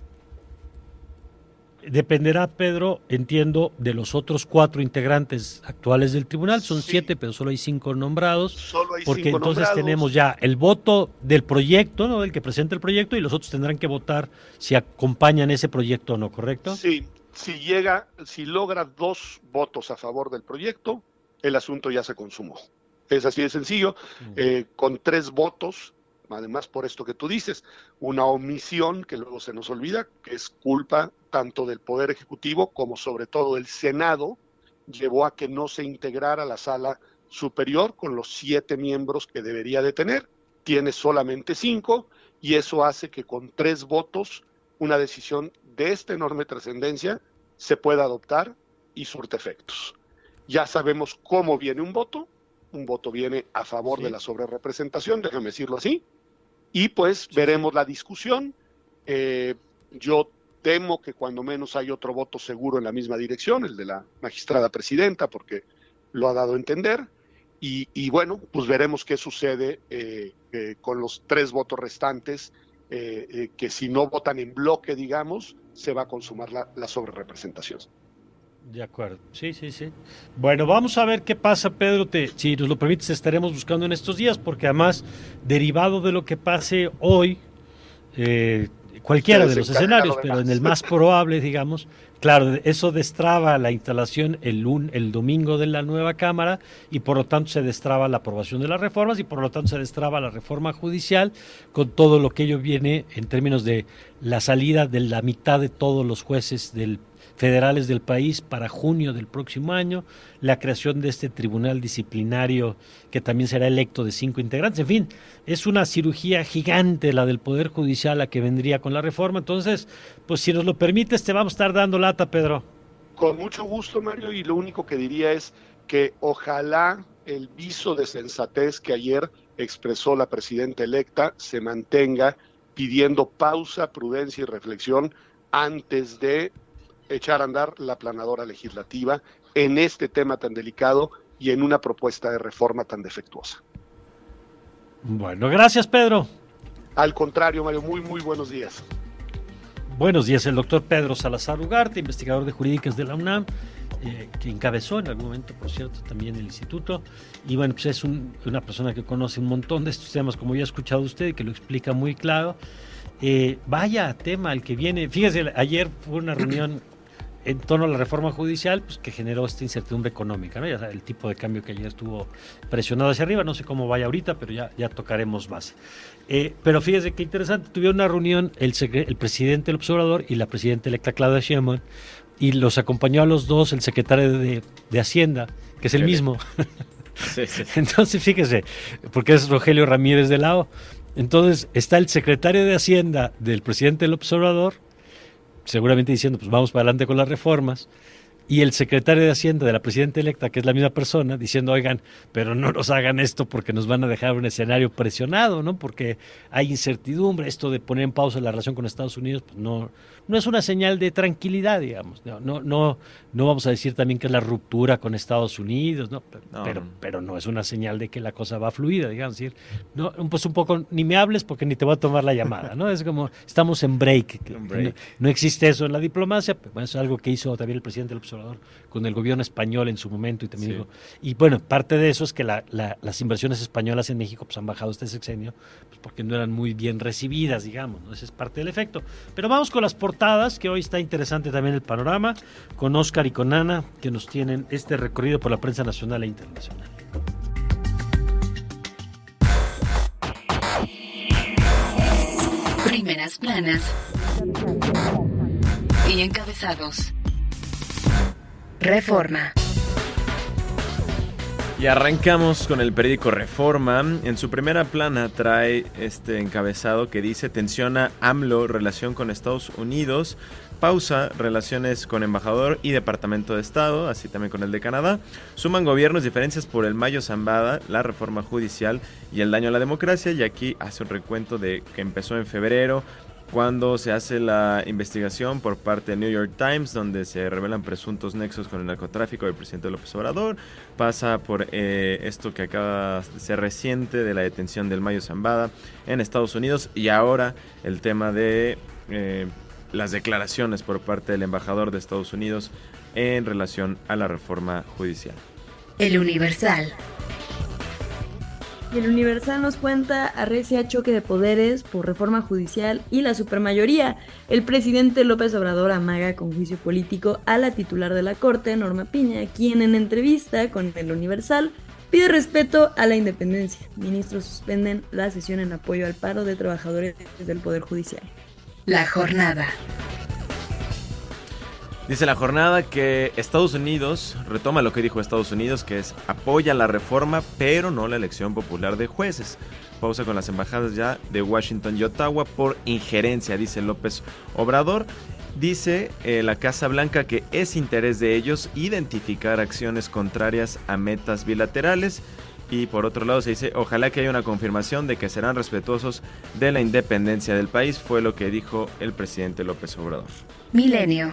Dependerá, Pedro, entiendo, de los otros cuatro integrantes actuales del tribunal. Son sí. siete, pero solo hay cinco nombrados. Solo hay porque cinco entonces nombrados. Tenemos ya el voto del proyecto, ¿no? Del que presenta el proyecto, y los otros tendrán que votar si acompañan ese proyecto o no, ¿correcto? Sí, si llega, si logra dos votos a favor del proyecto, el asunto ya se consumó. Es así de sencillo, uh-huh. eh, con tres votos, además por esto que tú dices, una omisión que luego se nos olvida, que es culpa tanto del Poder Ejecutivo como sobre todo del Senado, llevó a que no se integrara la Sala Superior con los siete miembros que debería de tener, tiene solamente cinco, y eso hace que con tres votos una decisión de esta enorme trascendencia se pueda adoptar y surte efectos. Ya sabemos cómo viene un voto, un voto viene a favor sí. de la sobrerepresentación, déjame decirlo así, y pues sí. veremos la discusión. Eh, yo temo que cuando menos hay otro voto seguro en la misma dirección, el de la magistrada presidenta, porque lo ha dado a entender, y, y bueno, pues veremos qué sucede eh, eh, con los tres votos restantes, eh, eh, que si no votan en bloque, digamos, se va a consumar la, la sobrerepresentación. De acuerdo, sí, sí, sí. Bueno, vamos a ver qué pasa, Pedro. Te, si nos lo permites, estaremos buscando en estos días, porque además, derivado de lo que pase hoy, eh, cualquiera de los escenarios, pero en el más probable, digamos, claro, eso destraba la instalación el, lun, el domingo de la nueva Cámara, y por lo tanto se destraba la aprobación de las reformas, y por lo tanto se destraba la reforma judicial, con todo lo que ello viene en términos de la salida de la mitad de todos los jueces del federales del país para junio del próximo año, la creación de este tribunal disciplinario que también será electo de cinco integrantes. En fin, es una cirugía gigante la del Poder Judicial, la que vendría con la reforma. Entonces, pues si nos lo permites, te vamos a estar dando lata, Pedro. Con mucho gusto, Mario, y lo único que diría es que ojalá el viso de sensatez que ayer expresó la presidenta electa se mantenga, pidiendo pausa, prudencia y reflexión antes de echar a andar la planadora legislativa en este tema tan delicado y en una propuesta de reforma tan defectuosa. Bueno, gracias, Pedro. Al contrario, Mario, muy, muy buenos días. Buenos días, el doctor Pedro Salazar Ugarte, investigador de jurídicas de la UNAM, eh, que encabezó en algún momento, por cierto, también el instituto, y bueno, pues es un, una persona que conoce un montón de estos temas, como ya ha escuchado usted, y que lo explica muy claro. Eh, vaya tema el que viene. Fíjese, ayer fue una reunión en torno a la reforma judicial, pues que generó esta incertidumbre económica, ¿no? Ya sabe, el tipo de cambio que ayer estuvo presionado hacia arriba, no sé cómo vaya ahorita, pero ya, ya tocaremos base. Eh, pero fíjese qué interesante, tuvieron una reunión el, el presidente del Observador y la presidenta electa Claudia Sheinbaum, y los acompañó a los dos el secretario de, de Hacienda, que es el mismo. Sí, sí. Entonces, fíjese, porque es Rogelio Ramírez de la O. Entonces, está el secretario de Hacienda del presidente del Observador, seguramente diciendo, pues vamos para adelante con las reformas, y el secretario de Hacienda de la presidenta electa, que es la misma persona, diciendo, oigan, pero no nos hagan esto porque nos van a dejar un escenario presionado, ¿no? Porque hay incertidumbre, esto de poner en pausa la relación con Estados Unidos, pues no, no es una señal de tranquilidad, digamos, no, no, no, no vamos a decir también que es la ruptura con Estados Unidos, ¿no? Pero, no. Pero, pero no es una señal de que la cosa va fluida, digamos, decir, no, pues un poco, ni me hables porque ni te voy a tomar la llamada, ¿no? Es como, estamos en break, que, break. No, no existe eso en la diplomacia, pero bueno, es algo que hizo también el presidente del Observador con el gobierno español en su momento, y también sí. digo, y bueno, parte de eso es que la, la, las inversiones españolas en México pues han bajado este sexenio, pues porque no eran muy bien recibidas, digamos, ¿no? Ese es parte del efecto. Pero vamos con las portadas, que hoy está interesante también el panorama, con Oscar y con Ana, que nos tienen este recorrido por la prensa nacional e internacional. Primeras planas y encabezados. Reforma. Y arrancamos con el periódico Reforma. En su primera plana trae este encabezado que dice: tensiona AMLO relación con Estados Unidos, pausa relaciones con embajador y departamento de Estado, así también con el de Canadá, suman gobiernos diferencias por el Mayo Zambada, la reforma judicial y el daño a la democracia. Y aquí hace un recuento de que empezó en febrero, cuando se hace la investigación por parte de New York Times, donde se revelan presuntos nexos con el narcotráfico del presidente López Obrador. Pasa por eh, esto que acaba de ser reciente de la detención del Mayo Zambada en Estados Unidos, y ahora el tema de eh, las declaraciones por parte del embajador de Estados Unidos en relación a la reforma judicial. El Universal. Y el Universal nos cuenta: arrecia choque de poderes por reforma judicial y la supermayoría. El presidente López Obrador amaga con juicio político a la titular de la Corte, Norma Piña, quien en entrevista con el Universal pide respeto a la independencia. Ministros suspenden la sesión en apoyo al paro de trabajadores del Poder Judicial. La Jornada. Dice La Jornada que Estados Unidos, retoma lo que dijo Estados Unidos, que es: apoya la reforma pero no la elección popular de jueces. Pausa con las embajadas ya de Washington y Ottawa por injerencia, dice López Obrador. Dice eh, la Casa Blanca que es interés de ellos identificar acciones contrarias a metas bilaterales. Y por otro lado se dice: ojalá que haya una confirmación de que serán respetuosos de la independencia del país, fue lo que dijo el presidente López Obrador. Milenio.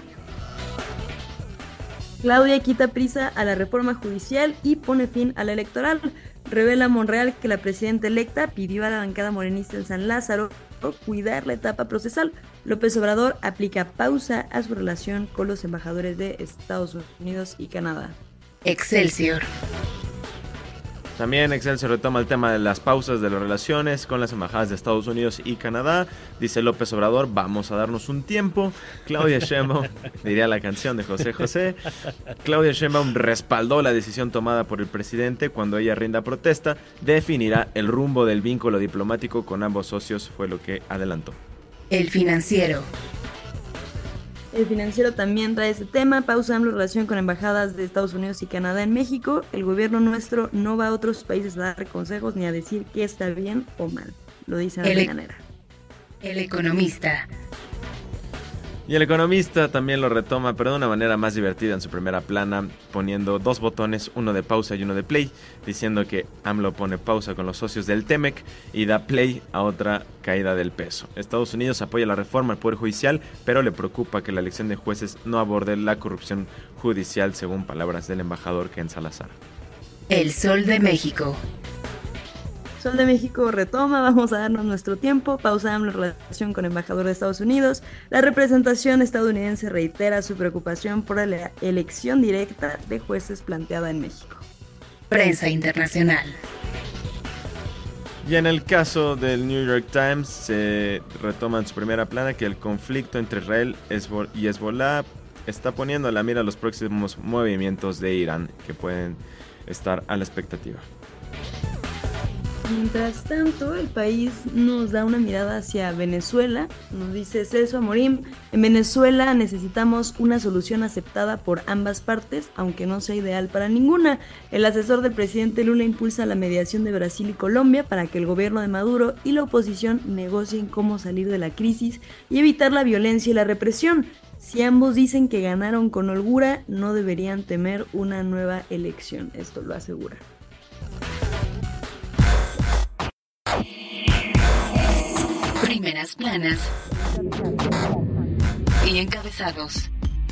Claudia quita prisa a la reforma judicial y pone fin a la electoral. Revela Monreal que la presidenta electa pidió a la bancada morenista en San Lázaro cuidar la etapa procesal. López Obrador aplica pausa a su relación con los embajadores de Estados Unidos y Canadá. Excelsior. También Excelsior retoma el tema de las pausas de las relaciones con las embajadas de Estados Unidos y Canadá. Dice López Obrador: vamos a darnos un tiempo. Claudia Sheinbaum, diría la canción de José José, Claudia Sheinbaum respaldó la decisión tomada por el presidente. Cuando ella rinda protesta, definirá el rumbo del vínculo diplomático con ambos socios, fue lo que adelantó. El Financiero. El Financiero también trae ese tema: pausa AMLO relación con embajadas de Estados Unidos y Canadá en México. El gobierno nuestro no va a otros países a dar consejos ni a decir qué está bien o mal. Lo dice en la mañanera. El Economista. Y el Economista también lo retoma, pero de una manera más divertida en su primera plana, poniendo dos botones, uno de pausa y uno de play, diciendo que AMLO pone pausa con los socios del Temec y da play a otra caída del peso. Estados Unidos apoya la reforma al Poder Judicial, pero le preocupa que la elección de jueces no aborde la corrupción judicial, según palabras del embajador Ken Salazar. El Sol de México. Sol de México retoma: vamos a darnos nuestro tiempo, pausamos la relación con el embajador de Estados Unidos. La representación estadounidense reitera su preocupación por la elección directa de jueces planteada en México. Prensa internacional. Y en el caso del New York Times se retoma en su primera plana que el conflicto entre Israel y Hezbollah está poniendo a la mira los próximos movimientos de Irán, que pueden estar a la expectativa. Mientras tanto, el país nos da una mirada hacia Venezuela. Nos dice Celso Amorim: en Venezuela necesitamos una solución aceptada por ambas partes, aunque no sea ideal para ninguna. El asesor del presidente Lula impulsa la mediación de Brasil y Colombia para que el gobierno de Maduro y la oposición negocien cómo salir de la crisis y evitar la violencia y la represión. Si ambos dicen que ganaron con holgura, no deberían temer una nueva elección. Esto lo asegura. Primeras planas y encabezados.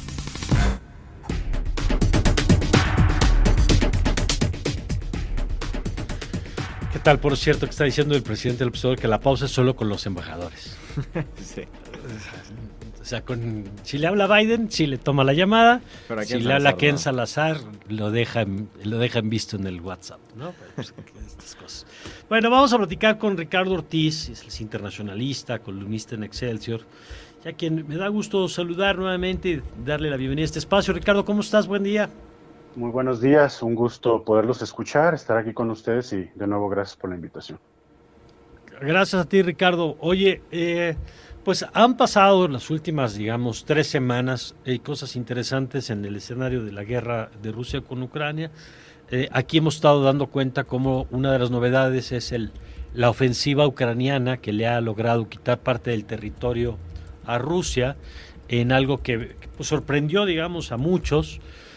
¿Qué tal, por cierto, que está diciendo el presidente López Obrador que la pausa es solo con los embajadores? Sí. O sea, con, si le habla Biden, sí le toma la llamada. Pero si le habla Ken Salazar, lo dejan, lo dejan visto en el WhatsApp, ¿no? Pues, estas cosas. Bueno, vamos a platicar con Ricardo Ortiz, es internacionalista, columnista en Excelsior, ya quien me da gusto saludar nuevamente y darle la bienvenida a este espacio. Ricardo, ¿cómo estás? Buen día. Muy buenos días, un gusto poderlos escuchar, estar aquí con ustedes y de nuevo gracias por la invitación. Gracias a ti, Ricardo. Oye, eh, Pues han pasado las últimas, digamos, tres semanas eh, cosas interesantes en el escenario de la guerra de Rusia con Ucrania. Eh, aquí hemos estado dando cuenta como una de las novedades es el, la ofensiva ucraniana que le ha logrado quitar parte del territorio a Rusia, en algo que, que pues, sorprendió, digamos, a muchos.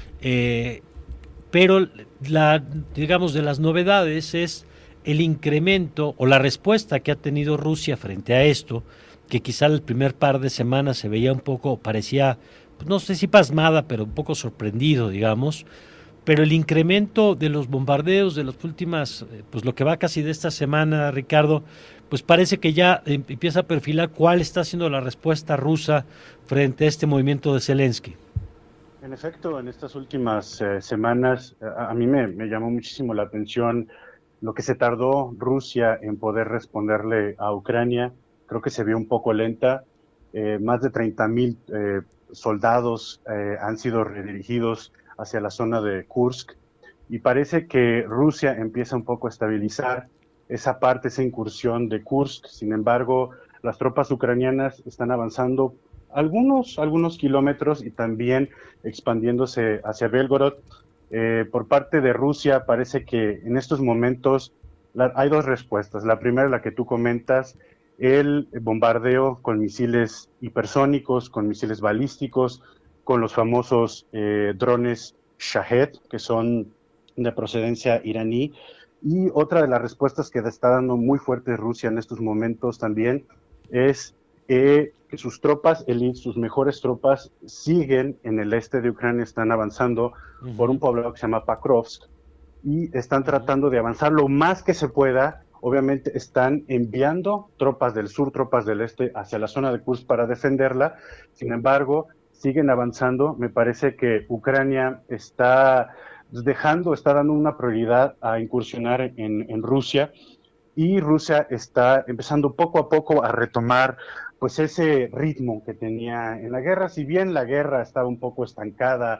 Eh, pero, la, digamos, de las novedades es el incremento o la respuesta que ha tenido Rusia frente a esto, que quizá el primer par de semanas se veía un poco, parecía, pues no sé si pasmada, pero un poco sorprendido, digamos, pero el incremento de los bombardeos de las últimas, pues lo que va casi de esta semana, Ricardo, pues parece que ya empieza a perfilar cuál está siendo la respuesta rusa frente a este movimiento de Zelensky. En efecto, en estas últimas eh, semanas, a, a mí me, me llamó muchísimo la atención lo que se tardó Rusia en poder responderle a Ucrania. Creo que se vio un poco lenta. Eh, más de treinta mil eh, soldados eh, han sido redirigidos hacia la zona de Kursk y parece que Rusia empieza un poco a estabilizar esa parte, esa incursión de Kursk. Sin embargo, las tropas ucranianas están avanzando algunos, algunos kilómetros y también expandiéndose hacia Belgorod. Eh, por parte de Rusia parece que en estos momentos la, hay dos respuestas. La primera, la que tú comentas, el bombardeo con misiles hipersónicos, con misiles balísticos, con los famosos eh, drones Shahed, que son de procedencia iraní. Y otra de las respuestas que está dando muy fuerte Rusia en estos momentos también es eh, que sus tropas, el, sus mejores tropas, siguen en el este de Ucrania, están avanzando uh-huh. por un poblado que se llama Pakrovsk y están uh-huh. tratando de avanzar lo más que se pueda. Obviamente están enviando tropas del sur, tropas del este hacia la zona de Kursk para defenderla. Sin embargo, siguen avanzando. Me parece que Ucrania está dejando, está dando una prioridad a incursionar en, en Rusia y Rusia está empezando poco a poco a retomar pues ese ritmo que tenía en la guerra. Si bien la guerra estaba un poco estancada,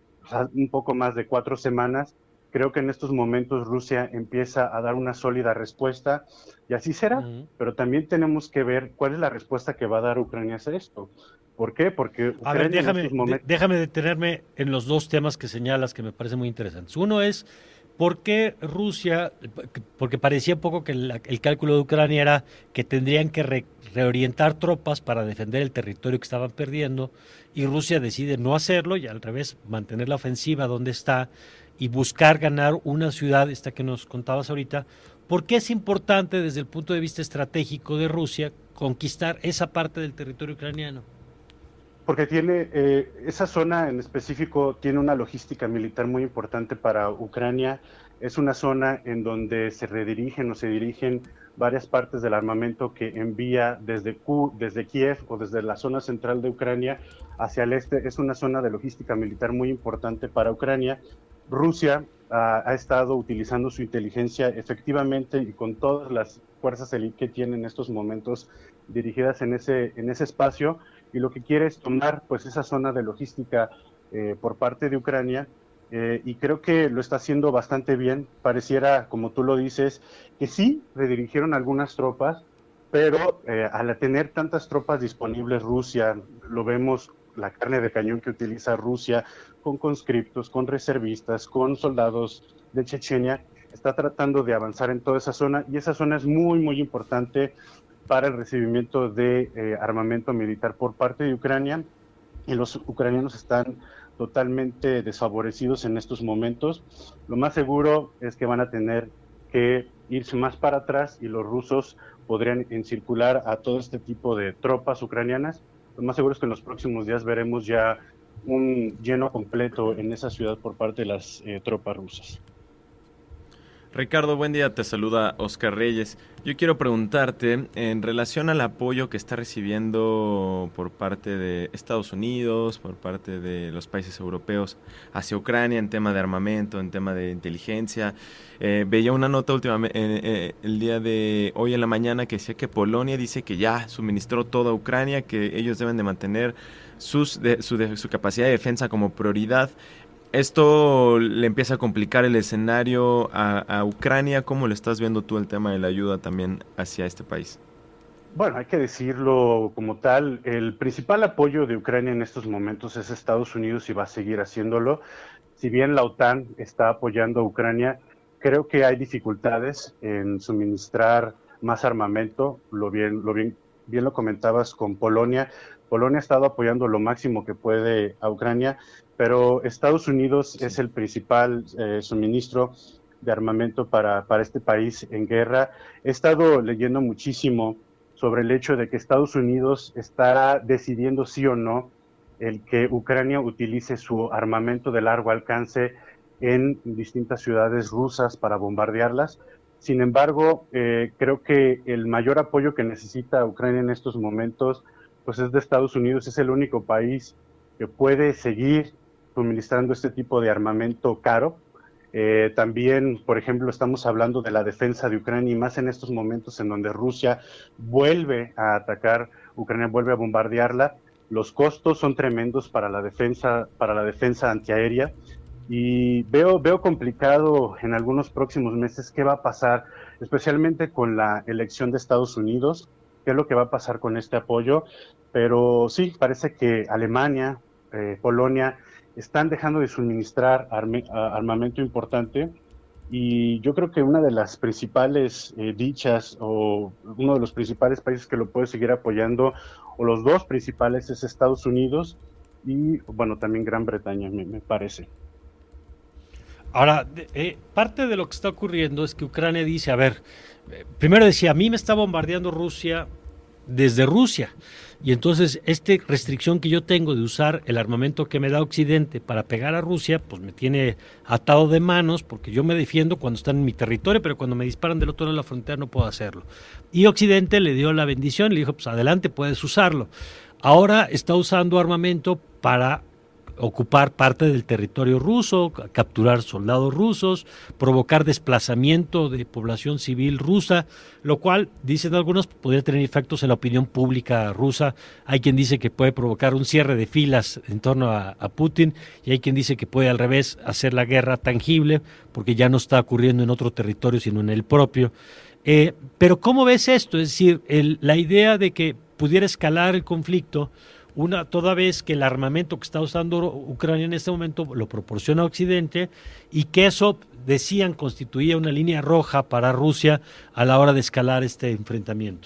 un poco más de cuatro semanas, creo que en estos momentos Rusia empieza a dar una sólida respuesta y así será, uh-huh. pero también tenemos que ver cuál es la respuesta que va a dar Ucrania a esto. ¿Por qué? Porque Ucrania a ver, déjame, en estos momentos... de, déjame detenerme en los dos temas que señalas que me parecen muy interesantes. Uno es por qué Rusia, porque parecía un poco que el, el cálculo de Ucrania era que tendrían que re, reorientar tropas para defender el territorio que estaban perdiendo y Rusia decide no hacerlo y al revés mantener la ofensiva donde está y buscar ganar una ciudad, esta que nos contabas ahorita. ¿Por qué es importante desde el punto de vista estratégico de Rusia conquistar esa parte del territorio ucraniano? Porque tiene, eh, esa zona en específico tiene una logística militar muy importante para Ucrania. Es una zona en donde se redirigen o se dirigen varias partes del armamento que envía desde, Q, desde Kiev o desde la zona central de Ucrania hacia el este. Es una zona de logística militar muy importante para Ucrania. Rusia uh, ha estado utilizando su inteligencia efectivamente y con todas las fuerzas élite que tiene en estos momentos dirigidas en ese, en ese espacio, y lo que quiere es tomar pues esa zona de logística eh, por parte de Ucrania, eh, y creo que lo está haciendo bastante bien. Pareciera, como tú lo dices, que sí redirigieron algunas tropas, pero eh, al tener tantas tropas disponibles Rusia, lo vemos, la carne de cañón que utiliza Rusia con conscriptos, con reservistas, con soldados de Chechenia, está tratando de avanzar en toda esa zona, y esa zona es muy, muy importante para el recibimiento de eh, armamento militar por parte de Ucrania, y los ucranianos están totalmente desfavorecidos en estos momentos. Lo más seguro es que van a tener que irse más para atrás y los rusos podrían encircular a todo este tipo de tropas ucranianas. Lo más seguro es que en los próximos días veremos ya un lleno completo en esa ciudad por parte de las eh, tropas rusas. Ricardo, buen día, te saluda Oscar Reyes. Yo quiero preguntarte, en relación al apoyo que está recibiendo por parte de Estados Unidos, por parte de los países europeos hacia Ucrania en tema de armamento, en tema de inteligencia. Eh, veía una nota últimamente, eh, eh, el día de hoy en la mañana, que decía que Polonia dice que ya suministró toda Ucrania, que ellos deben de mantener sus, de, su, de, su capacidad de defensa como prioridad. ¿Esto le empieza a complicar el escenario a, a Ucrania? ¿Cómo le estás viendo tú el tema de la ayuda también hacia este país? Bueno, hay que decirlo como tal, el principal apoyo de Ucrania en estos momentos es Estados Unidos y va a seguir haciéndolo. Si bien la OTAN está apoyando a Ucrania, creo que hay dificultades en suministrar más armamento, lo bien, lo bien, bien lo comentabas con Polonia. Polonia ha estado apoyando lo máximo que puede a Ucrania, pero Estados Unidos sí. es el principal eh, suministro de armamento para, para este país en guerra. He estado leyendo muchísimo sobre el hecho de que Estados Unidos estará decidiendo sí o no el que Ucrania utilice su armamento de largo alcance en distintas ciudades rusas para bombardearlas. Sin embargo, eh, creo que el mayor apoyo que necesita Ucrania en estos momentos pues es de Estados Unidos. Es el único país que puede seguir suministrando este tipo de armamento caro. Eh, también, por ejemplo, estamos hablando de la defensa de Ucrania y más en estos momentos en donde Rusia vuelve a atacar Ucrania, vuelve a bombardearla. Los costos son tremendos para la defensa, para la defensa antiaérea y veo, veo complicado en algunos próximos meses qué va a pasar, especialmente con la elección de Estados Unidos, qué es lo que va a pasar con este apoyo. Pero sí, parece que Alemania, eh, Polonia, están dejando de suministrar arme, armamento importante y yo creo que una de las principales eh, dichas o uno de los principales países que lo puede seguir apoyando o los dos principales es Estados Unidos y bueno también Gran Bretaña me, me parece. Ahora, eh, parte de lo que está ocurriendo es que Ucrania dice, a ver, eh, primero decía, a mí me está bombardeando Rusia desde Rusia. Y entonces, esta restricción que yo tengo de usar el armamento que me da Occidente para pegar a Rusia, pues me tiene atado de manos, porque yo me defiendo cuando están en mi territorio, pero cuando me disparan del otro lado de la frontera no puedo hacerlo. Y Occidente le dio la bendición, le dijo, pues adelante, puedes usarlo. Ahora está usando armamento para ocupar parte del territorio ruso, capturar soldados rusos, provocar desplazamiento de población civil rusa, lo cual, dicen algunos, podría tener efectos en la opinión pública rusa. Hay quien dice que puede provocar un cierre de filas en torno a, a Putin y hay quien dice que puede al revés hacer la guerra tangible porque ya no está ocurriendo en otro territorio sino en el propio. Eh, pero ¿cómo ves esto? Es decir, el, la idea de que pudiera escalar el conflicto Una, toda vez que el armamento que está usando Ucrania en este momento lo proporciona Occidente y que eso, decían, constituía una línea roja para Rusia a la hora de escalar este enfrentamiento.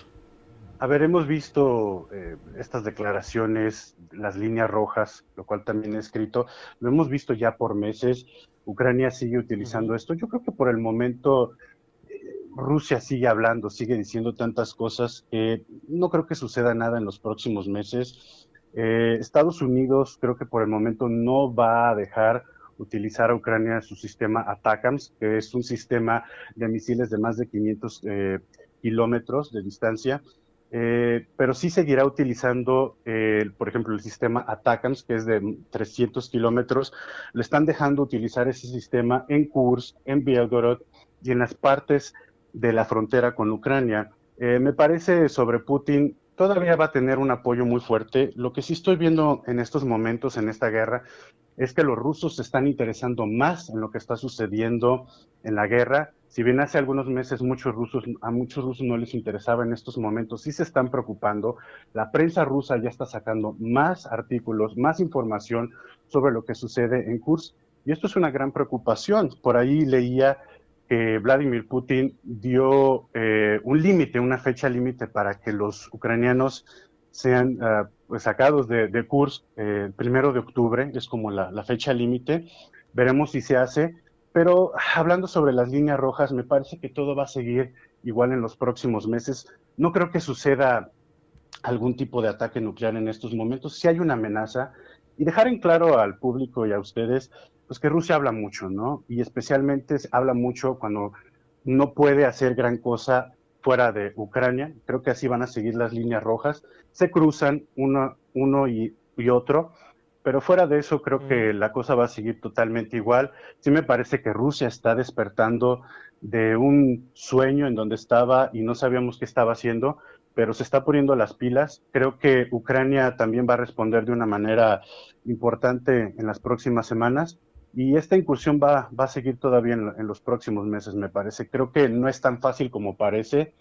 A ver, hemos visto eh, estas declaraciones, las líneas rojas, lo cual también he escrito, lo hemos visto ya por meses. Ucrania sigue utilizando uh-huh. esto. Yo creo que por el momento eh, Rusia sigue hablando, sigue diciendo tantas cosas que no creo que suceda nada en los próximos meses. Eh, Estados Unidos creo que por el momento no va a dejar utilizar a Ucrania su sistema ATACMS, que es un sistema de misiles de más de quinientos eh, kilómetros de distancia, eh, pero sí seguirá utilizando, eh, por ejemplo, el sistema ATACMS, que es de trescientos kilómetros. Le están dejando utilizar ese sistema en Kursk, en Belgorod y en las partes de la frontera con Ucrania. Eh, me parece sobre Putin todavía va a tener un apoyo muy fuerte. Lo que sí estoy viendo en estos momentos, en esta guerra, es que los rusos se están interesando más en lo que está sucediendo en la guerra. Si bien hace algunos meses muchos rusos, a muchos rusos no les interesaba en estos momentos, sí se están preocupando. La prensa rusa ya está sacando más artículos, más información sobre lo que sucede en Kursk. Y esto es una gran preocupación. Por ahí leía que Vladimir Putin dio eh, un límite, una fecha límite para que los ucranianos sean uh, pues sacados de, de Kursk eh, el primero de octubre, es como la, la fecha límite. Veremos si se hace, pero hablando sobre las líneas rojas, me parece que todo va a seguir igual en los próximos meses. No creo que suceda algún tipo de ataque nuclear en estos momentos. Si hay una amenaza, y dejar en claro al público y a ustedes pues que Rusia habla mucho, ¿no? Y especialmente habla mucho cuando no puede hacer gran cosa fuera de Ucrania. Creo que así van a seguir las líneas rojas. Se cruzan uno, uno y, y otro, pero fuera de eso creo mm. que la cosa va a seguir totalmente igual. Sí me parece que Rusia está despertando de un sueño en donde estaba y no sabíamos qué estaba haciendo, pero se está poniendo las pilas. Creo que Ucrania también va a responder de una manera importante en las próximas semanas. Y esta incursión va, va a seguir todavía en, en los próximos meses, me parece. Creo que no es tan fácil como parece.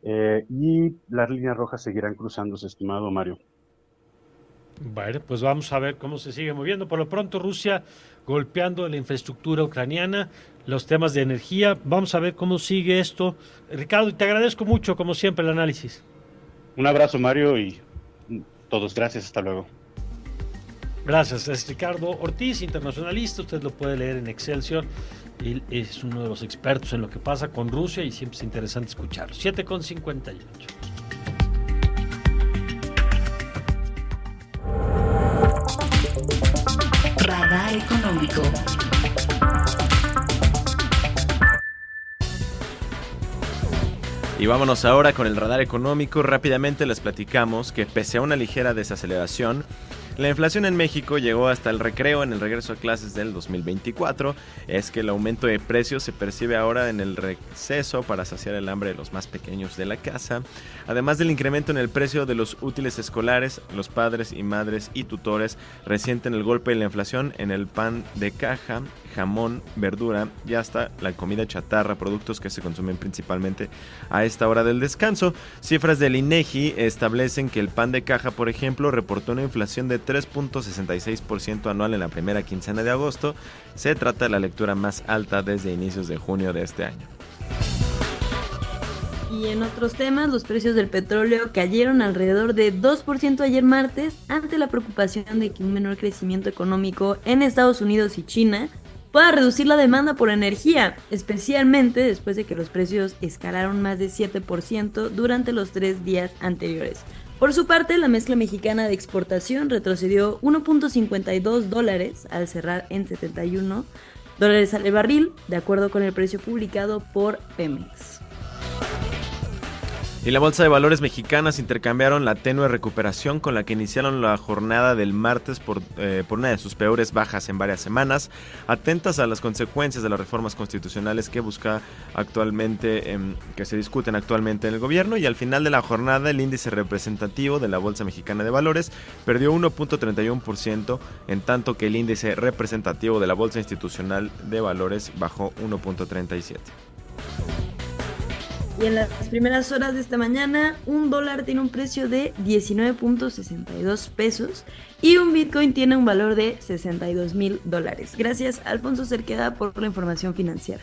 eh, y las líneas rojas seguirán cruzándose, estimado Mario. Bueno, pues vamos a ver cómo se sigue moviendo. Por lo pronto, Rusia golpeando la infraestructura ucraniana, los temas de energía. Vamos a ver cómo sigue esto. Ricardo, te agradezco mucho, como siempre, el análisis. Un abrazo, Mario, y todos gracias. Hasta luego. Gracias. Es Ricardo Ortiz, internacionalista. Usted lo puede leer en Excelsior. Él es uno de los expertos en lo que pasa con Rusia y siempre es interesante escucharlo. siete con cincuenta y ocho. Radar Económico. Y vámonos ahora con el radar económico. Rápidamente les platicamos que pese a una ligera desaceleración, la inflación en México llegó hasta el recreo en el regreso a clases del dos mil veinticuatro. Es que el aumento de precios se percibe ahora en el receso para saciar el hambre de los más pequeños de la casa. Además del incremento en el precio de los útiles escolares, los padres y madres y tutores resienten el golpe de la inflación en el pan de caja, jamón, verdura y hasta la comida chatarra, productos que se consumen principalmente a esta hora del descanso. Cifras del INEGI establecen que el pan de caja, por ejemplo, reportó una inflación de tres punto sesenta y seis por ciento anual en la primera quincena de agosto. Se trata de la lectura más alta desde inicios de junio de este año. Y en otros temas, los precios del petróleo cayeron alrededor de dos por ciento ayer martes ante la preocupación de que un menor crecimiento económico en Estados Unidos y China pueda reducir la demanda por energía, especialmente después de que los precios escalaron más de siete por ciento durante los tres días anteriores. Por su parte, la mezcla mexicana de exportación retrocedió uno punto cincuenta y dos dólares al cerrar en setenta y uno dólares al barril, de acuerdo con el precio publicado por Pemex. Y la Bolsa de Valores mexicanas intercambiaron la tenue recuperación con la que iniciaron la jornada del martes por, eh, por una de sus peores bajas en varias semanas, atentas a las consecuencias de las reformas constitucionales que busca actualmente, eh, que se discuten actualmente en el gobierno. Y al final de la jornada, el índice representativo de la Bolsa Mexicana de Valores perdió uno punto treinta y uno por ciento, en tanto que el índice representativo de la Bolsa Institucional de Valores bajó uno punto treinta y siete. Y en las primeras horas de esta mañana, un dólar tiene un precio de diecinueve punto sesenta y dos pesos y un Bitcoin tiene un valor de sesenta y dos mil dólares. Gracias, Alfonso Cerqueda, por la información financiera.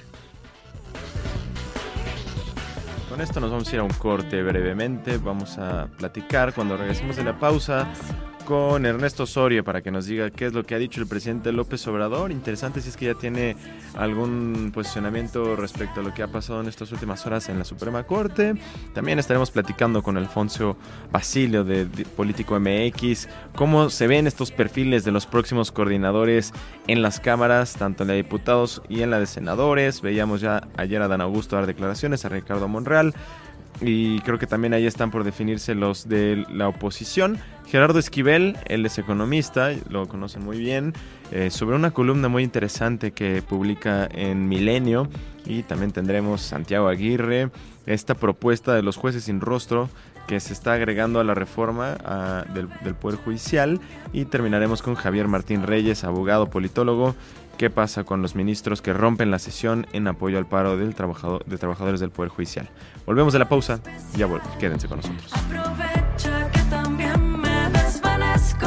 Con esto nos vamos a ir a un corte brevemente. Vamos a platicar cuando regresemos de la pausa con Ernesto Osorio para que nos diga qué es lo que ha dicho el presidente López Obrador. Interesante si es que ya tiene algún posicionamiento respecto a lo que ha pasado en estas últimas horas en la Suprema Corte. También estaremos platicando con Alfonso Basilio de Político M X, cómo se ven estos perfiles de los próximos coordinadores en las cámaras, tanto en la de diputados y en la de senadores. Veíamos ya ayer a Dan Augusto dar declaraciones, a Ricardo Monreal, y creo que también ahí están por definirse los de la oposición. Gerardo Esquivel, él es economista, lo conocen muy bien, eh, sobre una columna muy interesante que publica en Milenio. Y también tendremos Santiago Aguirre, esta propuesta de los jueces sin rostro que se está agregando a la reforma a, del, del Poder Judicial. Y terminaremos con Javier Martín Reyes, abogado, politólogo. ¿Qué pasa con los ministros que rompen la sesión en apoyo al paro del trabajador, de trabajadores del Poder Judicial? Volvemos de la pausa, ya volvemos, quédense con nosotros. Aprovecha que también me desvanezco.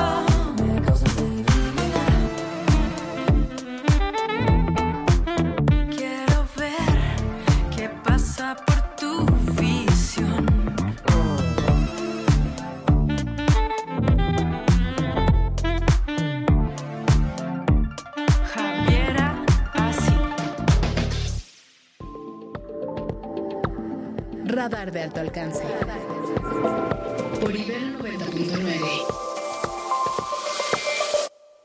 Quiero ver qué pasa por tu visión. Radar de alto alcance. Por Ibero noventa punto nueve.